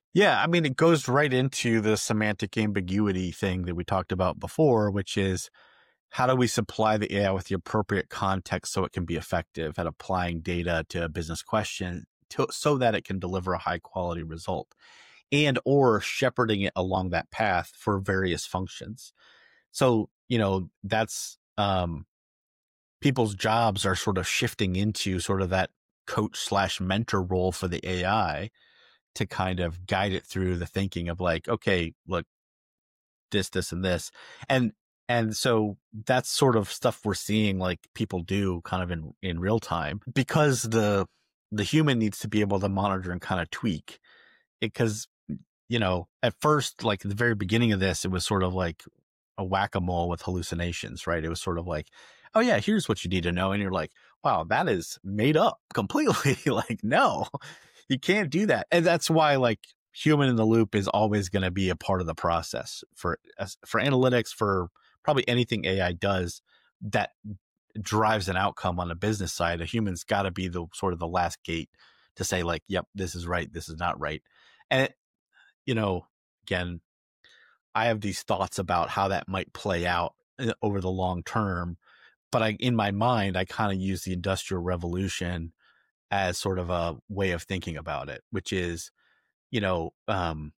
Yeah, I mean, it goes right into the semantic ambiguity thing that we talked about before, which is how do we supply the A I with the appropriate context so it can be effective at applying data to a business question to, so that it can deliver a high quality result, and or shepherding it along that path for various functions. So, you know, that's um, people's jobs are sort of shifting into sort of that coach slash mentor role for the A I to kind of guide it through the thinking of like, okay, look, this, this, and this. And and so that's sort of stuff we're seeing like people do kind of in, in real time because the the human needs to be able to monitor and kind of tweak it because, you know, at first, like at the very beginning of this, it was sort of like a whack-a-mole with hallucinations, right? It was sort of like, oh yeah, here's what you need to know. And you're like, wow, that is made up completely. Like, no, you can't do that. And that's why like human in the loop is always going to be a part of the process for, for analytics, for probably anything A I does that drives an outcome on the business side. A human's got to be the sort of the last gate to say like, yep, this is right. This is not right. And it, you know, again, I have these thoughts about how that might play out over the long term. But I, in my mind, I kind of use the Industrial Revolution as sort of a way of thinking about it, which is, you know, um,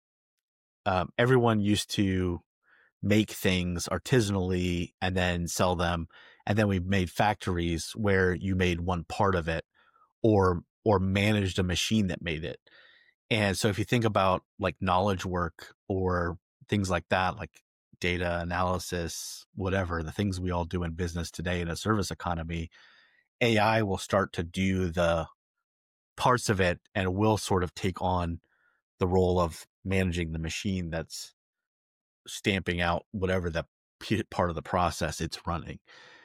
um, everyone used to make things artisanally and then sell them. And then we made factories where you made one part of it or, or managed a machine that made it. And so if you think about like knowledge work or things like that, like data analysis, whatever, the things we all do in business today in a service economy, A I will start to do the parts of it and will sort of take on the role of managing the machine that's stamping out whatever the part of the process it's running.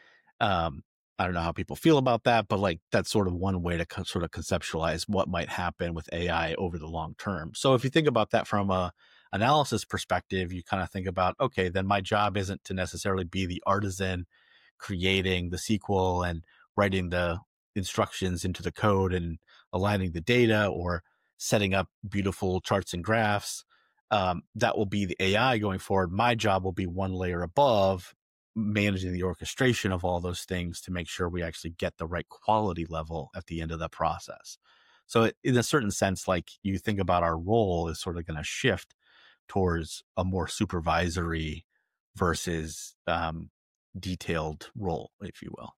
Um, I don't know how people feel about that, but like that's sort of one way to co- sort of conceptualize what might happen with A I over the long term. So if you think about that from a analysis perspective, you kind of think about, okay, then my job isn't to necessarily be the artisan creating the S Q L and writing the instructions into the code and aligning the data or setting up beautiful charts and graphs. Um, that will be the A I going forward. My job will be one layer above, managing the orchestration of all those things to make sure we actually get the right quality level at the end of the process. So it, in a certain sense, like you think about our role is sort of going to shift towards a more supervisory versus um, detailed role, if you will.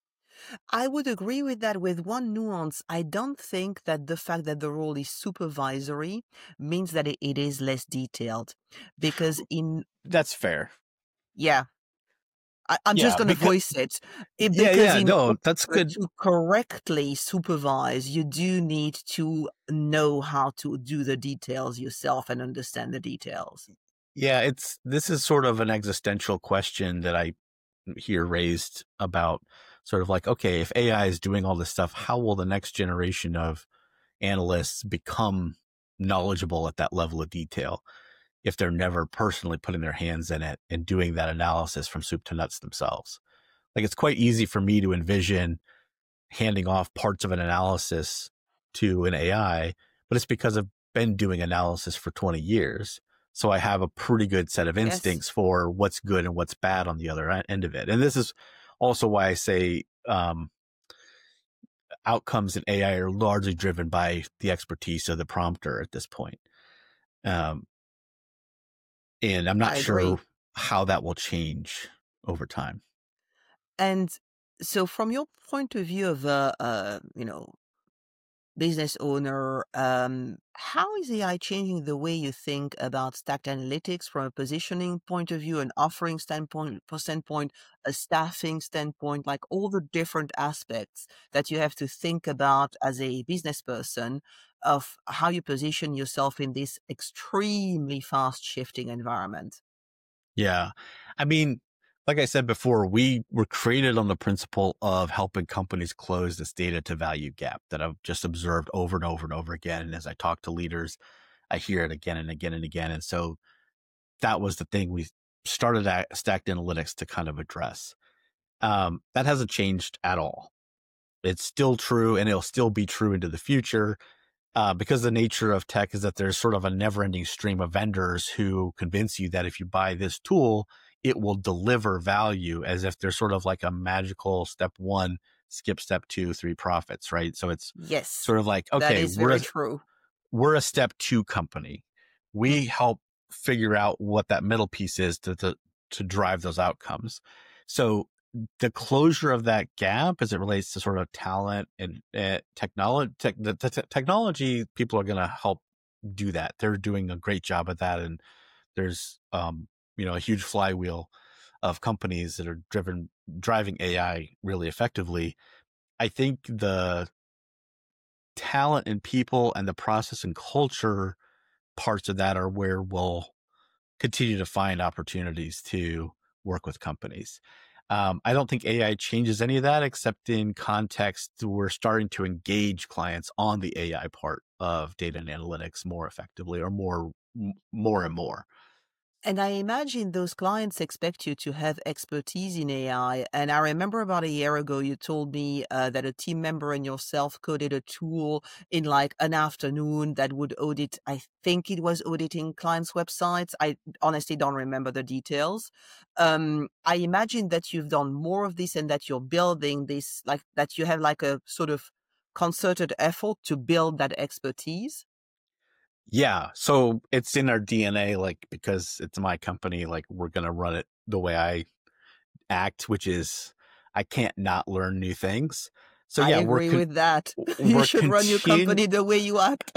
I would agree with that with one nuance. I don't think that the fact that the role is supervisory means that it, it is less detailed. Because in, That's fair. yeah, I, I'm just Yeah, going to because voice it. It- yeah, Because yeah, in no, that's order good. to correctly supervise, you do need to know how to do the details yourself and understand the details. Yeah, it's this is sort of an existential question that I hear raised about sort of like, okay, if A I is doing all this stuff, how will the next generation of analysts become knowledgeable at that level of detail if they're never personally putting their hands in it and doing that analysis from soup to nuts themselves? Like it's quite easy for me to envision handing off parts of an analysis to an A I, but it's because I've been doing analysis for twenty years. So I have a pretty good set of Yes, instincts for what's good and what's bad on the other end of it. And this is also why I say um, outcomes in A I are largely driven by the expertise of the prompter at this point. Um, and I'm not I agree. sure how that will change over time. And so from your point of view of a, uh, you know, business owner, um, how is A I changing the way you think about stacked analytics from a positioning point of view, an offering standpoint, per standpoint, a staffing standpoint, like all the different aspects that you have to think about as a business person of how you position yourself in this extremely fast shifting environment? Yeah. I mean, like I said before, we were created on the principle of helping companies close this data to value gap that I've just observed over and over and over again. And as I talk to leaders, I hear it again and again and again. And so that was the thing we started at Stacked Analytics to kind of address. Um, that hasn't changed at all. It's still true and it'll still be true into the future. uh, because the nature of tech is that there's sort of a never ending stream of vendors who convince you that if you buy this tool, it will deliver value as if there's sort of like a magical step one, skip step two, three profits, right? So it's Yes, sort of like, that okay, is we're a, very true. we're a step two company. We help figure out what that middle piece is to, to, to drive those outcomes. So the closure of that gap as it relates to sort of talent and uh, technology, tech, the, the technology, people are going to help do that. They're doing a great job at that. And there's, um, you know, a huge flywheel of companies that are driven, driving A I really effectively. I think the talent and people and the process and culture parts of that are where we'll continue to find opportunities to work with companies. Um, I don't think A I changes any of that, except in context, we're starting to engage clients on the A I part of data and analytics more effectively, or more, more and more. And I imagine those clients expect you to have expertise in A I. And I remember about a year ago, you told me uh, that a team member and yourself coded a tool in like an afternoon that would audit, I think it was auditing clients' websites. I honestly don't remember the details. Um, I imagine that you've done more of this and that you're building this, like that you have like a sort of concerted effort to build that expertise. Yeah. So it's in our D N A, like, because it's my company, like, we're going to run it the way I act, which is I can't not learn new things. So I yeah, we're, agree con- with that. You we're should run your continu- company the way you act.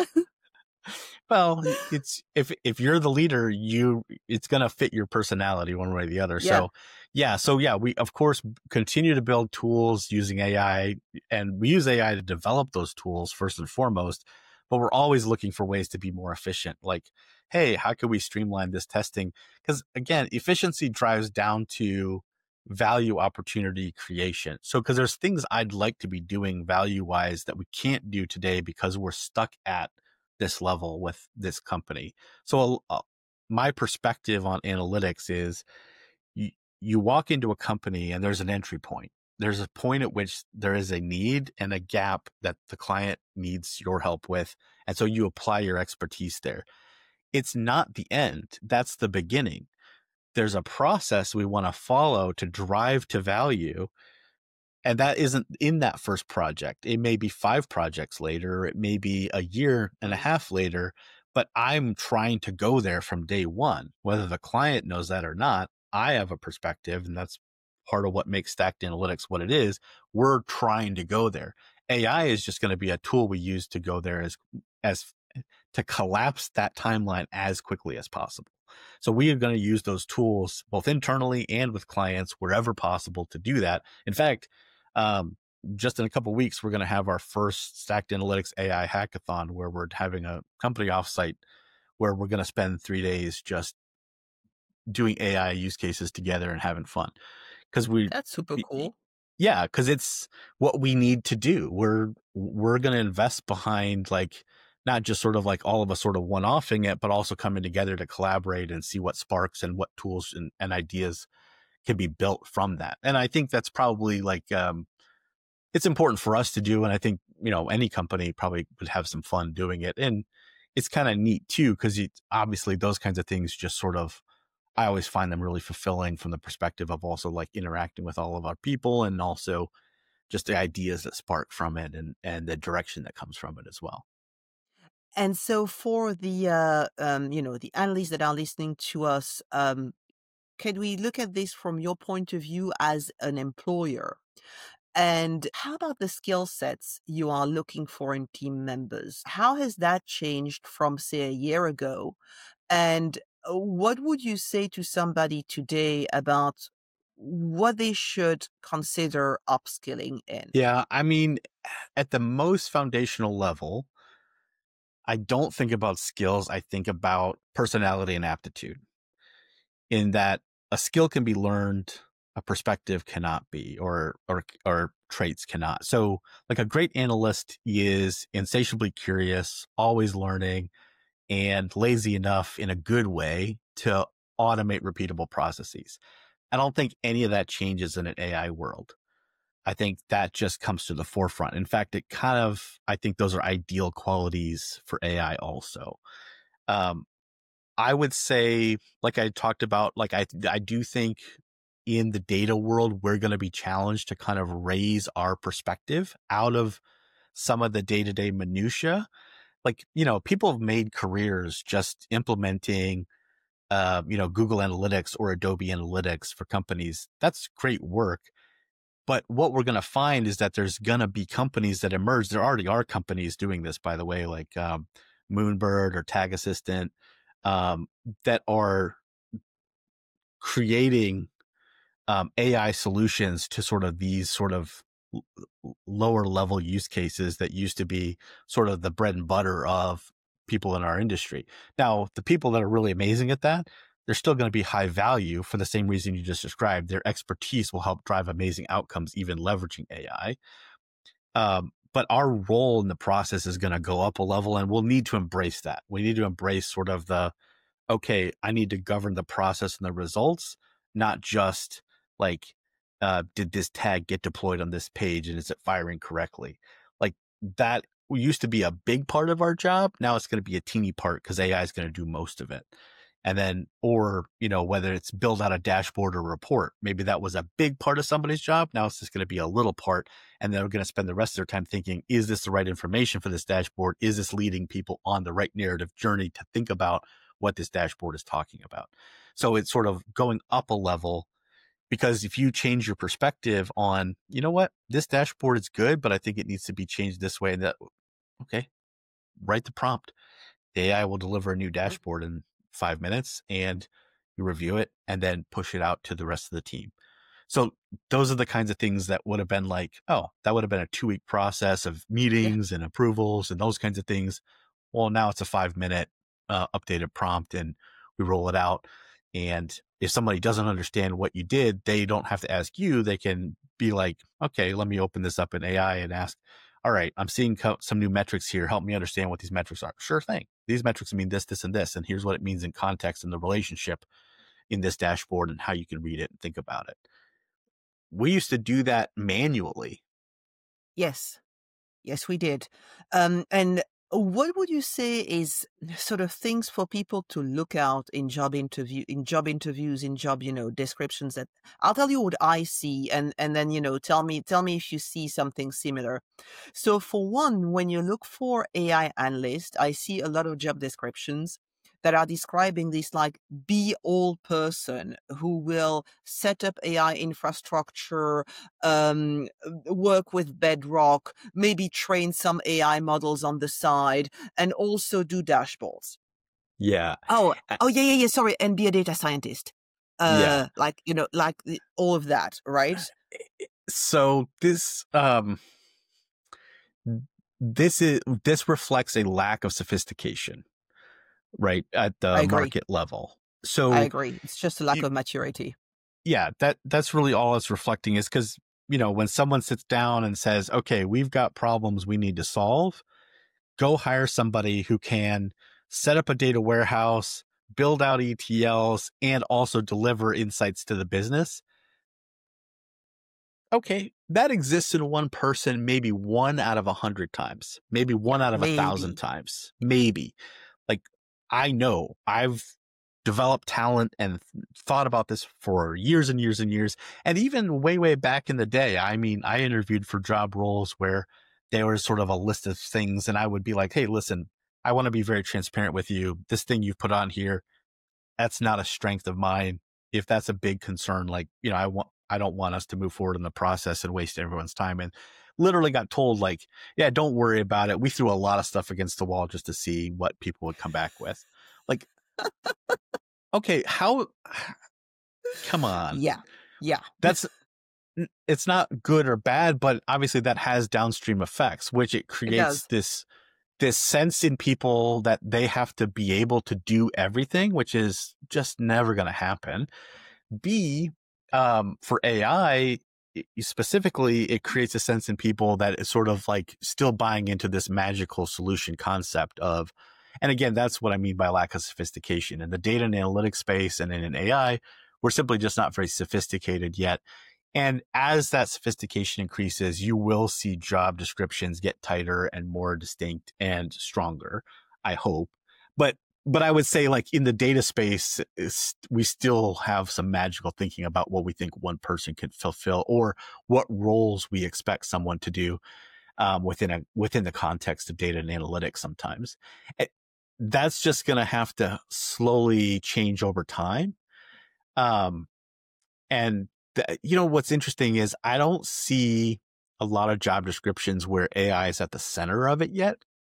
well, it's, if, if you're the leader, you, it's going to fit your personality one way or the other. Yeah. So yeah. So yeah, we of course continue to build tools using A I, and we use A I to develop those tools first and foremost, but we're always looking for ways to be more efficient. Like, hey, how can we streamline this testing? Because again, efficiency drives down to value opportunity creation. So, because there's things I'd like to be doing value wise that we can't do today because we're stuck at this level with this company. So, uh, my perspective on analytics is you, you walk into a company and there's an entry point. There's a point at which there is a need and a gap that the client needs your help with. And so you apply your expertise there. It's not the end. That's the beginning. There's a process we want to follow to drive to value. And that isn't in that first project. It may be five projects later, it may be a year and a half later, but I'm trying to go there from day one. Whether the client knows that or not, I have a perspective, and that's part of what makes Stacked Analytics what it is. We're trying to go there. A I is just going to be a tool we use to go there as, as to collapse that timeline as quickly as possible. So we are going to use those tools both internally and with clients wherever possible to do that. In fact, um, just in a couple of weeks, we're going to have our first Stacked Analytics A I hackathon, where we're having a company offsite where we're going to spend three days just doing A I use cases together and having fun. Because we, That's super cool. yeah, because it's what we need to do. We're we're going to invest behind, like, not just sort of like all of us sort of one-offing it, but also coming together to collaborate and see what sparks and what tools and, and ideas can be built from that. And I think that's probably like, um, it's important for us to do. And I think, you know, any company probably would have some fun doing it. And it's kind of neat too, because obviously those kinds of things just sort of, I always find them really fulfilling from the perspective of also like interacting with all of our people, and also just the ideas that spark from it, and, and the direction that comes from it as well. And so for the, uh, um, you know, the analysts that are listening to us, um, can we look at this from your point of view as an employer? And how about the skill sets you are looking for in team members? How has that changed from, say, a year ago? And uh, what would you say to somebody today about what they should consider upskilling in? Yeah. I mean, at the most foundational level, I don't think about skills. I think about personality and aptitude, in that a skill can be learned, a perspective cannot be, or, or, or traits cannot. So like a great analyst is insatiably curious, always learning, and lazy enough in a good way to automate repeatable processes. I don't think any of that changes in an A I world. I think that just comes to the forefront. In fact, it kind of, I think those are ideal qualities for A I also. Um, I would say, like I talked about, like I, I do think in the data world, we're going to be challenged to kind of raise our perspective out of some of the day-to-day minutia. Like, you know, people have made careers just implementing, uh, you know, Google Analytics or Adobe Analytics for companies. That's great work. But what we're going to find is that there's going to be companies that emerge. There already are companies doing this, by the way, like um, Moonbird or Tag Assistant, um, that are creating um, A I solutions to sort of these sort of l- lower level use cases that used to be sort of the bread and butter of people in our industry. Now, the people that are really amazing at that, they're still going to be high value for the same reason you just described. Their expertise will help drive amazing outcomes, even leveraging A I. Um, but our role in the process is going to go up a level, and we'll need to embrace that. We need to embrace sort of the, okay, I need to govern the process and the results, not just like, uh, did this tag get deployed on this page and is it firing correctly? Like that used to be a big part of our job. Now it's going to be a teeny part because A I is going to do most of it. And then, or, you know, whether it's build out a dashboard or report, maybe that was a big part of somebody's job. Now it's just going to be a little part. And they're going to spend the rest of their time thinking, is this the right information for this dashboard? Is this leading people on the right narrative journey to think about what this dashboard is talking about? So it's sort of going up a level, because if you change your perspective on, you know what, this dashboard is good, but I think it needs to be changed this way and that, okay, write the prompt. The A I will deliver a new dashboard in five minutes and you review it and then push it out to the rest of the team. So those are the kinds of things that would have been like, oh, that would have been a two week process of meetings yeah. and approvals and those kinds of things. Well, now it's a five minute uh, updated prompt and we roll it out. And if somebody doesn't understand what you did, they don't have to ask you. They can be like, okay, let me open this up in A I and ask, all right, I'm seeing co- some new metrics here. Help me understand what these metrics are. Sure thing. These metrics mean this, this, and this. And here's what it means in context and the relationship in this dashboard and how you can read it and think about it. We used to do that manually. Yes. Yes, we did. Um, and what would you say is sort of things for people to look out in job interview, in job interviews, in job, you know, descriptions? That I'll tell you what I see, and and then you know, tell me tell me if you see something similar. So for one, when you look for A I analyst, I see a lot of job descriptions that are describing this like be all person who will set up A I infrastructure, um, work with Bedrock, maybe train some A I models on the side, and also do dashboards. Yeah. Oh, oh yeah, yeah, yeah. Sorry, and be a data scientist. Uh, yeah. like you know, like all of that, right? So this, um, this is this reflects a lack of sophistication, right, at the market level. So I agree. It's just a lack you, of maturity. Yeah, that that's really all it's reflecting, is because, you know, when someone sits down and says, okay, we've got problems we need to solve, go hire somebody who can set up a data warehouse, build out E T Ls, and also deliver insights to the business. Okay, that exists in one person, maybe one out of a hundred times, maybe one yeah, out of maybe. a thousand times, maybe. Like, I know I've developed talent and th- thought about this for years and years and years. And even way, way back in the day, I mean, I interviewed for job roles where there was sort of a list of things and I would be like, hey, listen, I want to be very transparent with you. This thing you've put on here, that's not a strength of mine. If that's a big concern, like, you know, I want, I don't want us to move forward in the process and waste everyone's time. And literally got told like, yeah, don't worry about it. We threw a lot of stuff against the wall just to see what people would come back with. Like, okay, how, come on. Yeah. Yeah. That's, it's not good or bad, but obviously that has downstream effects, which it creates it this, this sense in people that they have to be able to do everything, which is just never going to happen. B, um, for A I specifically, it creates a sense in people that is sort of like still buying into this magical solution concept of, and again, that's what I mean by lack of sophistication. In the data and analytics space and in an A I, we're simply just not very sophisticated yet And as that sophistication increases, you will see job descriptions get tighter and more distinct and stronger, I hope. But but I would say, like, in the data space, we still have some magical thinking about what we think one person can fulfill or what roles we expect someone to do um, within a within the context of data and analytics sometimes. It, that's just going to have to slowly change over time. Um, and, th- you know, what's interesting is I don't see a lot of job descriptions where A I is at the center of it yet.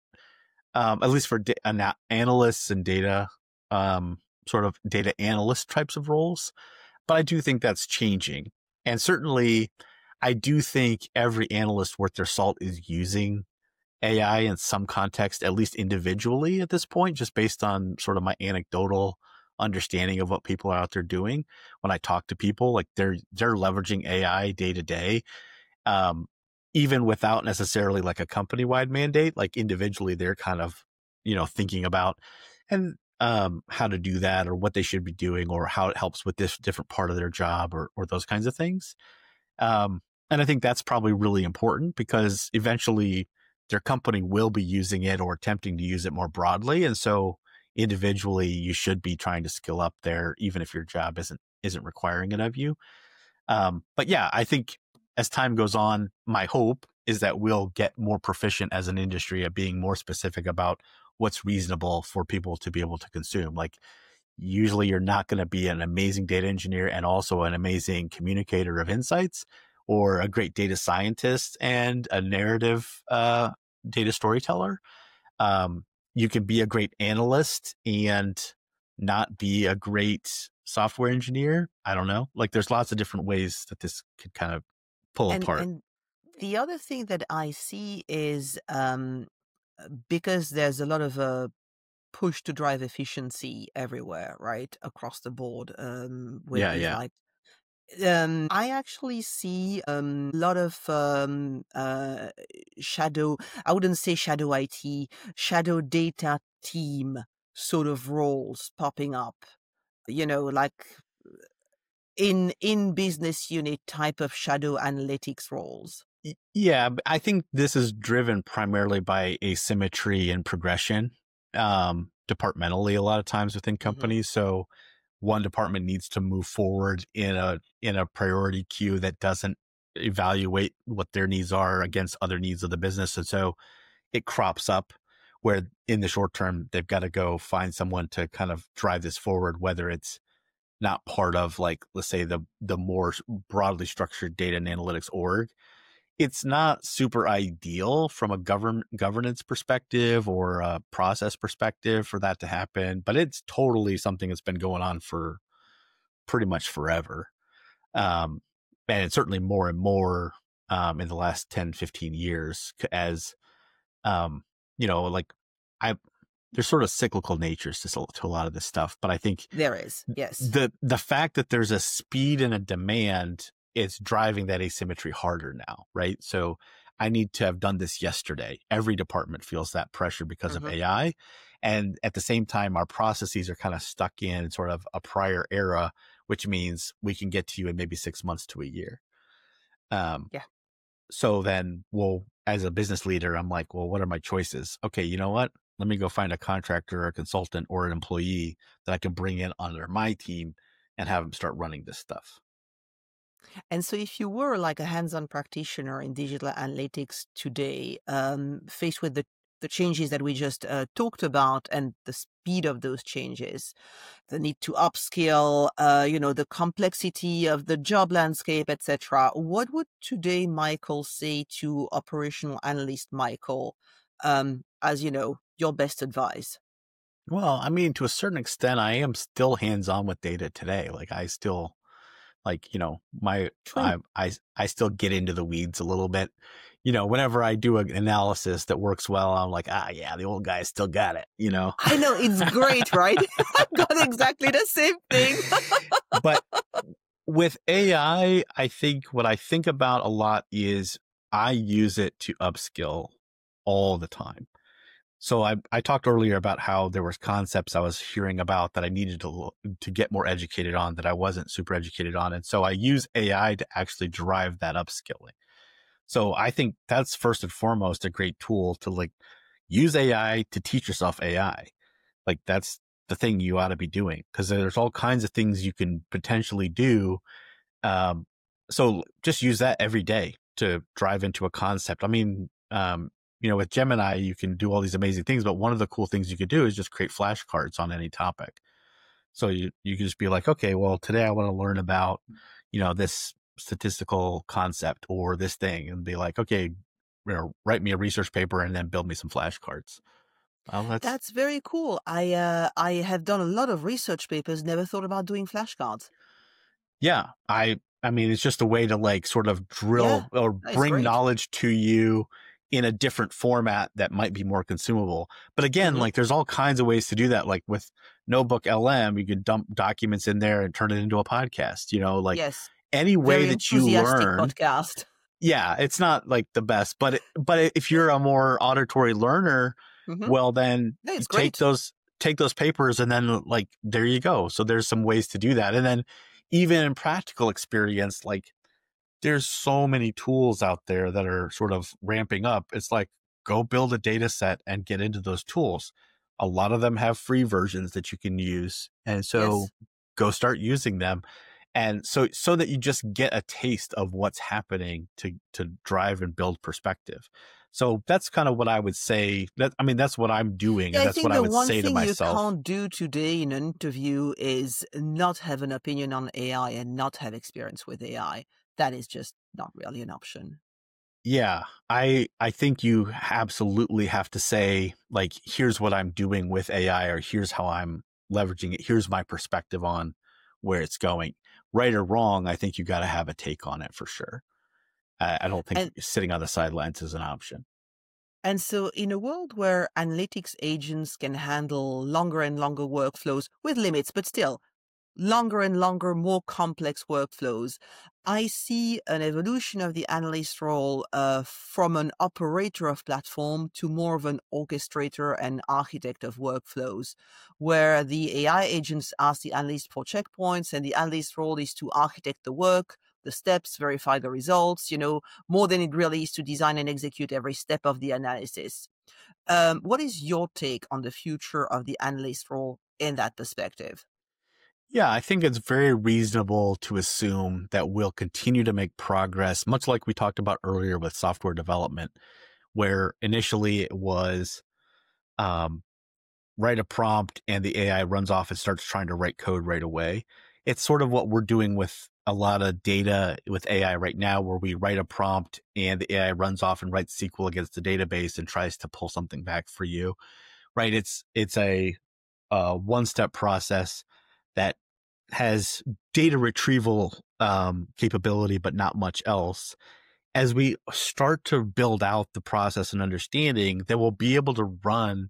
Um, at least for da- ana- analysts and data, um, sort of data analyst types of roles. But I do think that's changing. And certainly, I do think every analyst worth their salt is using A I in some context, at least individually at this point, just based on sort of my anecdotal understanding of what people are out there doing. When I talk to people, like they're they're leveraging A I day to day, um, even without necessarily like a company-wide mandate. Like individually, they're kind of, you know, thinking about and um, how to do that or what they should be doing or how it helps with this different part of their job or or those kinds of things. Um, and I think that's probably really important because eventually their company will be using it or attempting to use it more broadly. And so individually, you should be trying to skill up there, even if your job isn't isn't requiring it of you. Um, but yeah, I think as time goes on, my hope is that we'll get more proficient as an industry at being more specific about what's reasonable for people to be able to consume. Like usually you're not going to be an amazing data engineer and also an amazing communicator of insights or a great data scientist and a narrative uh, data storyteller. Um, you can be a great analyst and not be a great software engineer. I don't know. Like there's lots of different ways that this could kind of pull And apart. and the other thing that I see is um, because there's a lot of uh, push to drive efficiency everywhere, right, across the board, um, with Yeah, these yeah. like um, I actually see um, a lot of um, uh, shadow, I wouldn't say shadow I T, shadow data team sort of roles popping up, you know, like in in business unit type of shadow analytics roles. Y- Yeah, but I think this is driven primarily by asymmetry and progression, um, departmentally a lot of times within hmm companies. So one department needs to move forward in a in a priority queue that doesn't evaluate what their needs are against other needs of the business. And so it crops up where in the short term they've got to go find someone to kind of drive this forward, whether it's not part of like, let's say the the more broadly structured data and analytics org. It's not super ideal from a govern governance perspective or a process perspective for that to happen, but it's totally something that's been going on for pretty much forever. Um, and it's certainly more and more um, in the last ten, fifteen years as, um, you know, like I, there's sort of cyclical natures to, to a lot of this stuff, but I think There is, yes. the the fact that there's a speed and a demand is driving that asymmetry harder now, right? So I need to have done this yesterday. Every department feels that pressure because of hmm A I. And at the same time, our processes are kind of stuck in sort of a prior era, which means we can get to you in maybe six months to a year. Um, Yeah. so then we'll, as a business leader, I'm like, well, what are my choices? Okay, you know what? Let me go find a contractor or a consultant or an employee that I can bring in under my team and have them start running this stuff. And so if you were like a hands-on practitioner in digital analytics today, um, faced with the, the changes that we just uh, talked about and the speed of those changes, the need to upskill, uh, you know, the complexity of the job landscape, et cetera, what would today Michael say to operational analyst Michael, um, as, you know, your best advice? Well, I mean, to a certain extent, I am still hands on with data today. Like I still like, you know, my, True. I, I, I still get into the weeds a little bit. You know, whenever I do an analysis that works well, I'm like, ah, yeah, the old guy still got it, you know? I know, it's great, right? I've got exactly the same thing. But with A I, I think what I think about a lot is I use it to upskill all the time. So I, I talked earlier about how there was concepts I was hearing about that I needed to to get more educated on that I wasn't super educated on. And so I use A I to actually drive that upskilling. So I think that's first and foremost a great tool to like use A I to teach yourself A I. Like that's the thing you ought to be doing because there's all kinds of things you can potentially do. Um, so just use that every day to drive into a concept. I mean, um, you know, with Gemini, you can do all these amazing things, but one of the cool things you could do is just create flashcards on any topic. So you, you can just be like, okay, well, today I want to learn about, you know, this statistical concept or this thing and be like, okay, you know, write me a research paper and then build me some flashcards. Well, that's, That's very cool. I uh, I have done a lot of research papers, never thought about doing flashcards. yeah, I, I mean, it's just a way to like sort of Yeah, drill or that is bring great. knowledge to you in a different format that might be more consumable. But again, Hmm. like there's all kinds of ways to do that. Like with Notebook L M, you could dump documents in there and turn it into a podcast, you know, like Yes, any way very that you enthusiastic learn. podcast. Yeah, it's not like the best, but it, but if you're a more auditory learner, Hmm. well, then Yeah, you it's take great. those take those papers and then like there you go. So there's some ways to do that, and then even in practical experience, like there's so many tools out there that are sort of ramping up. It's like go build a data set and get into those tools. A lot of them have free versions that you can use, and so Yes. go start using them and so so that you just get a taste of what's happening to to drive and build perspective. So that's kind of what I would say. That I mean, that's what I'm doing, Yeah, and I that's what think I the would one say to thing you myself. can't do today in an interview is not have an opinion on A I and not have experience with A I. That is just not really an option. Yeah, I I think you absolutely have to say like, here's what I'm doing with A I, or here's how I'm leveraging it. Here's my perspective on where it's going. Right or wrong, I think you got to have a take on it for sure. I, I don't think And sitting on the sidelines is an option. and so in a world where analytics agents can handle longer and longer workflows with limits, but still longer and longer, more complex workflows, I see an evolution of the analyst role uh, from an operator of platform to more of an orchestrator and architect of workflows, where the A I agents ask the analyst for checkpoints, and the analyst role is to architect the work, the steps, verify the results, you know, more than it really is to design and execute every step of the analysis. Um, what is your take on the future of the analyst role in that perspective? Yeah, I think it's very reasonable to assume that we'll continue to make progress, much like we talked about earlier with software development, where initially it was um, write a prompt and the A I runs off and starts trying to write code right away. It's sort of what we're doing with a lot of data with A I right now, where we write a prompt and the A I runs off and writes S Q L against the database and tries to pull something back for you. Right? It's it's a, a one step process that has data retrieval um, capability, but not much else. As we start to build out the process and understanding, then we'll be able to run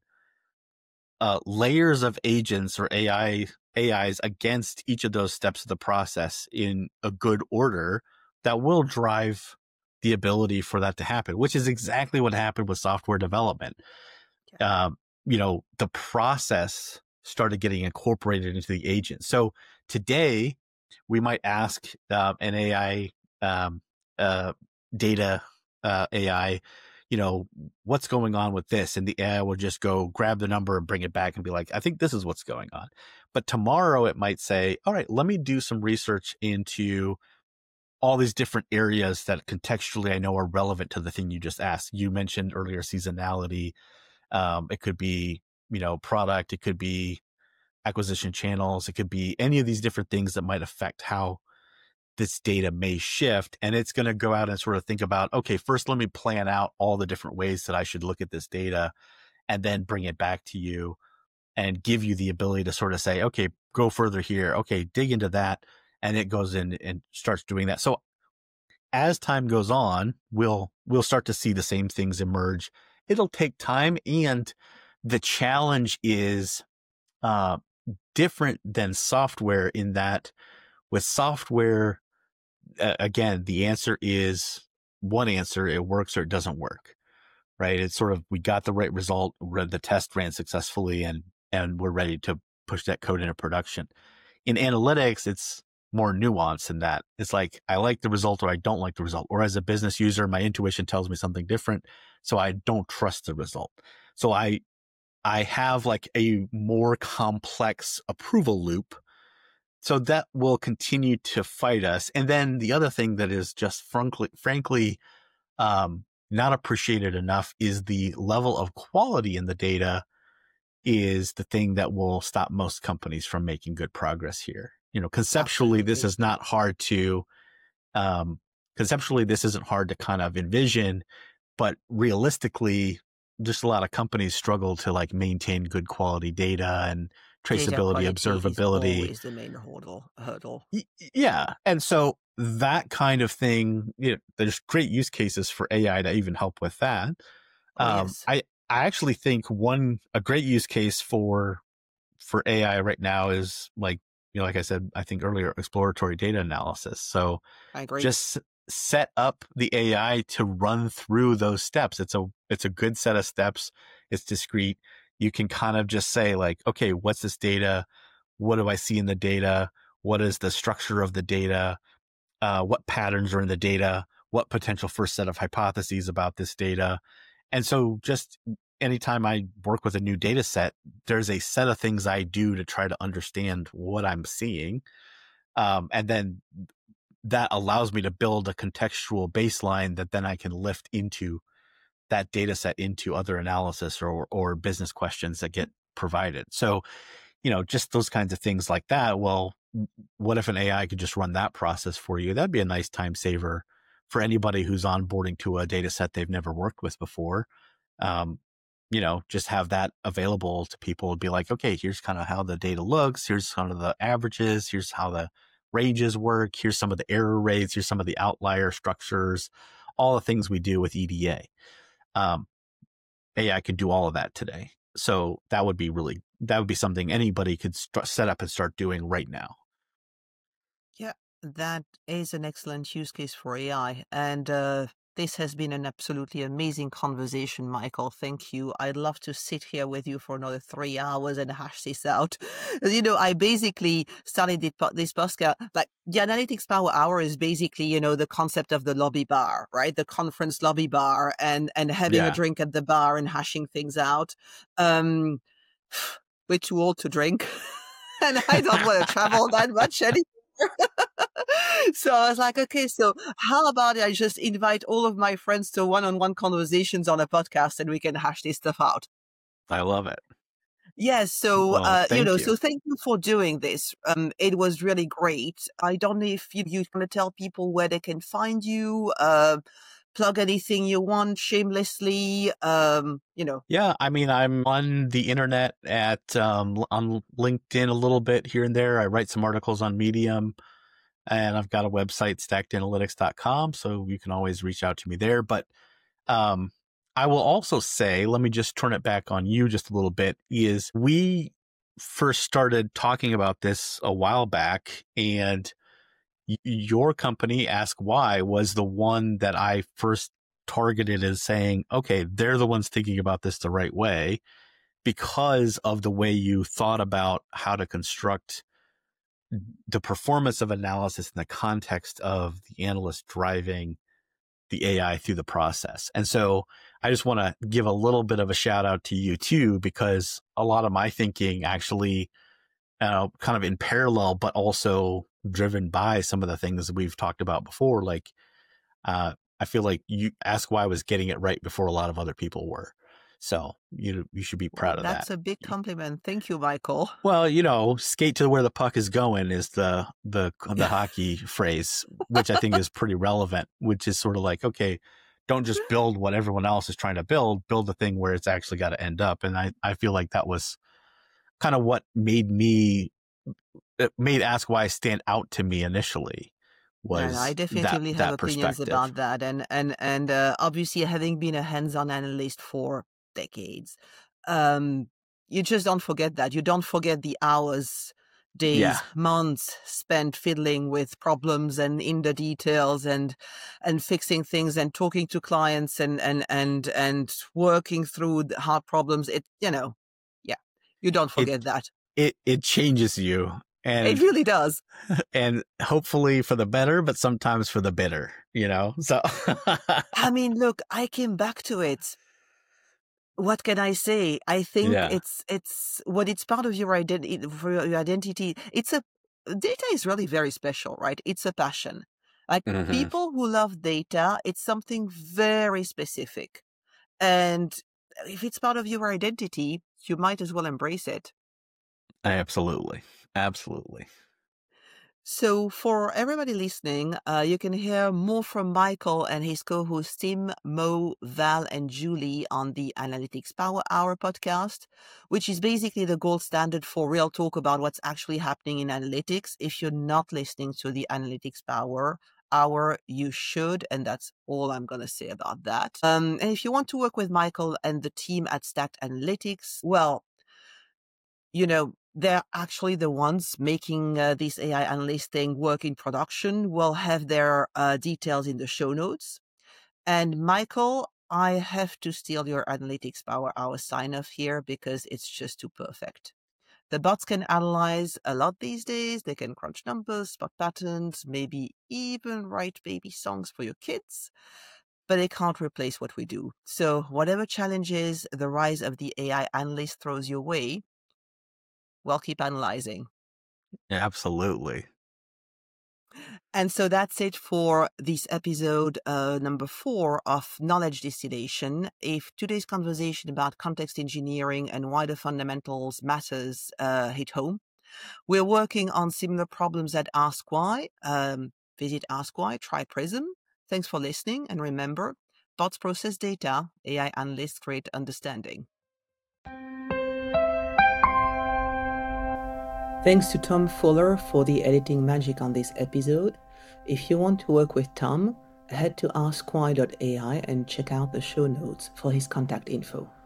uh, layers of agents or A I A Is against each of those steps of the process in a good order that will drive the ability for that to happen, which is exactly what happened with software development. Um, you know, the process started getting incorporated into the agent. So today we might ask uh, an A I um, uh, data uh, A I, you know, what's going on with this? And the A I will just go grab the number and bring it back and be like, I think this is what's going on. But tomorrow it might say, all right, let me do some research into all these different areas that contextually I know are relevant to the thing you just asked. You mentioned earlier seasonality. Um, it could be, you know, product. It could be acquisition channels. It could be any of these different things that might affect how this data may shift. And it's going to go out and sort of think about, okay, first, let me plan out all the different ways that I should look at this data and then bring it back to you and give you the ability to sort of say, okay, go further here. Okay, dig into that. And it goes in and starts doing that. So as time goes on, we'll, we'll start to see the same things emerge. It'll take time. And the challenge is, uh, different than software in that with software, uh, again, the answer is one answer, it works or it doesn't work. right? It's sort of, we got the right result, the test ran successfully, and, and we're ready to push that code into production. In analytics, it's more nuanced than that. It's like, I like the result or I don't like the result. Or as a business user, my intuition tells me something different, so I don't trust the result. So I, I have like a more complex approval loop. So that will continue to fight us. And then the other thing that is just frankly, frankly, um, not appreciated enough is the level of quality in the data is the thing that will stop most companies from making good progress here. You know, conceptually, Absolutely. this is not hard to, um, conceptually, this isn't hard to kind of envision, but realistically, just a lot of companies struggle to like maintain good quality data and Data traceability, quality is observability. always the main hurdle. hurdle. Y- Yeah. And so that kind of thing, you know, there's great use cases for A I to even help with that. Oh, Um, yes. I, I actually think one, a great use case for, for A I right now is like, you know, like I said, I think earlier, exploratory data analysis. So I agree. just set up the A I to run through those steps. It's a, it's a good set of steps. It's discrete. You can kind of just say like, okay, what's this data? What do I see in the data? What is the structure of the data? Uh, what patterns are in the data? What potential first set of hypotheses about this data? And so just anytime I work with a new data set, there's a set of things I do to try to understand what I'm seeing. Um, and then that allows me to build a contextual baseline that then I can lift into that data set into other analysis or, or business questions that get provided. So, you know, just those kinds of things like that. Well, what if an A I could just run that process for you? That'd be a nice time saver for anybody who's onboarding to a data set they've never worked with before. Um, you know, just have that available to people and be like, okay, here's kind of how the data looks. Here's kind of the averages. Here's how the ranges work. Here's some of the error rates. Here's some of the outlier structures, all the things we do with E D A. Um, A I could do all of that today. So that would be really, that would be something anybody could st- set up and start doing right now. Yeah, that is an excellent use case for A I. And uh, this has been an absolutely amazing conversation, Michael. Thank you. I'd love to sit here with you for another three hours and hash this out. You know, I basically started this, po- this podcast, like the Analytics Power Hour is basically, you know, the concept of the lobby bar, right? The conference lobby bar and, and having Yeah. a drink at the bar and hashing things out. Um, we're too old to drink. And I don't want to travel that much anymore. So I was like, okay, so how about I just invite all of my friends to one-on-one conversations on a podcast and we can hash this stuff out. I love it. Yes. So, Well, uh, you thank know, you. so thank you for doing this. Um, it was really great. I don't know if you, you want to tell people where they can find you, uh, plug anything you want shamelessly, um, you know. Yeah, I mean, I'm on the internet at um, on LinkedIn a little bit here and there. I write some articles on Medium, and I've got a website, stacked analytics dot com, so you can always reach out to me there. But um, I will also say, let me just turn it back on you just a little bit, is we first started talking about this a while back, and y- your company, Ask Why, was the one that I first targeted as saying, okay, they're the ones thinking about this the right way because of the way you thought about how to construct the performance of analysis in the context of the analyst driving the A I through the process. And so I just want to give a little bit of a shout out to you too, because a lot of my thinking actually uh, kind of in parallel, but also driven by some of the things that we've talked about before. Like, uh, I feel like you Ask Why was getting it right before a lot of other people were. So you you should be proud Well, of that's that. a big compliment. Thank you, Michael. Well, you know, skate to where the puck is going is the the the hockey phrase, which I think is pretty relevant, which is sort of like, okay, don't just build what everyone else is trying to build, build the thing where it's actually got to end up. And I, I feel like that was kind of what made me, it made Ask Why stand out to me initially, No, no, I was that, definitely have that opinions perspective. about that. And, and, and, uh, obviously having been a hands-on analyst for decades, um, you just don't forget that. You don't forget the hours days, Yeah. months spent fiddling with problems and in the details and and fixing things and talking to clients and and and and working through the hard problems. It you know, yeah, you don't It forget that. it it changes you, It and really does. and hopefully for the better, but sometimes for the bitter, you know? So I mean, look, I came back to it. What can I say? I think yeah. it's it's when it's part of your identity for your identity. It's a data is really very special, right? It's a passion. Like Hmm. people who love data, it's something very specific. And if it's part of your identity, you might as well embrace it. Absolutely. Absolutely. So, for everybody listening, uh, you can hear more from Michael and his co-hosts Tim, Mo, Val, and Julie on the Analytics Power Hour podcast, which is basically the gold standard for real talk about what's actually happening in analytics. If you're not listening to the Analytics Power Hour, you should, and that's all I'm going to say about that. Um, and if you want to work with Michael and the team at Stacked Analytics, well, you know, they're actually the ones making uh, this A I analyst thing work in production. We'll have their uh, details in the show notes. And Michael, I have to steal your Analytics Power Hour sign off here because it's just too perfect. The bots can analyze a lot these days. They can crunch numbers, spot patterns, maybe even write baby songs for your kids, but they can't replace what we do. So whatever challenges the rise of the A I analyst throws your way, we'll keep analyzing. Absolutely. And so that's it for this episode uh, number four of Knowledge Distillation. If today's conversation about context engineering and wider fundamentals matters uh, hit home, we're working on similar problems at Ask Why. Um, visit Ask Why, try Prism. Thanks for listening. And remember, bots process data, A I analysts create understanding. Thanks to Tom Fuller for the editing magic on this episode. If you want to work with Tom, head to ask why dot A I and check out the show notes for his contact info.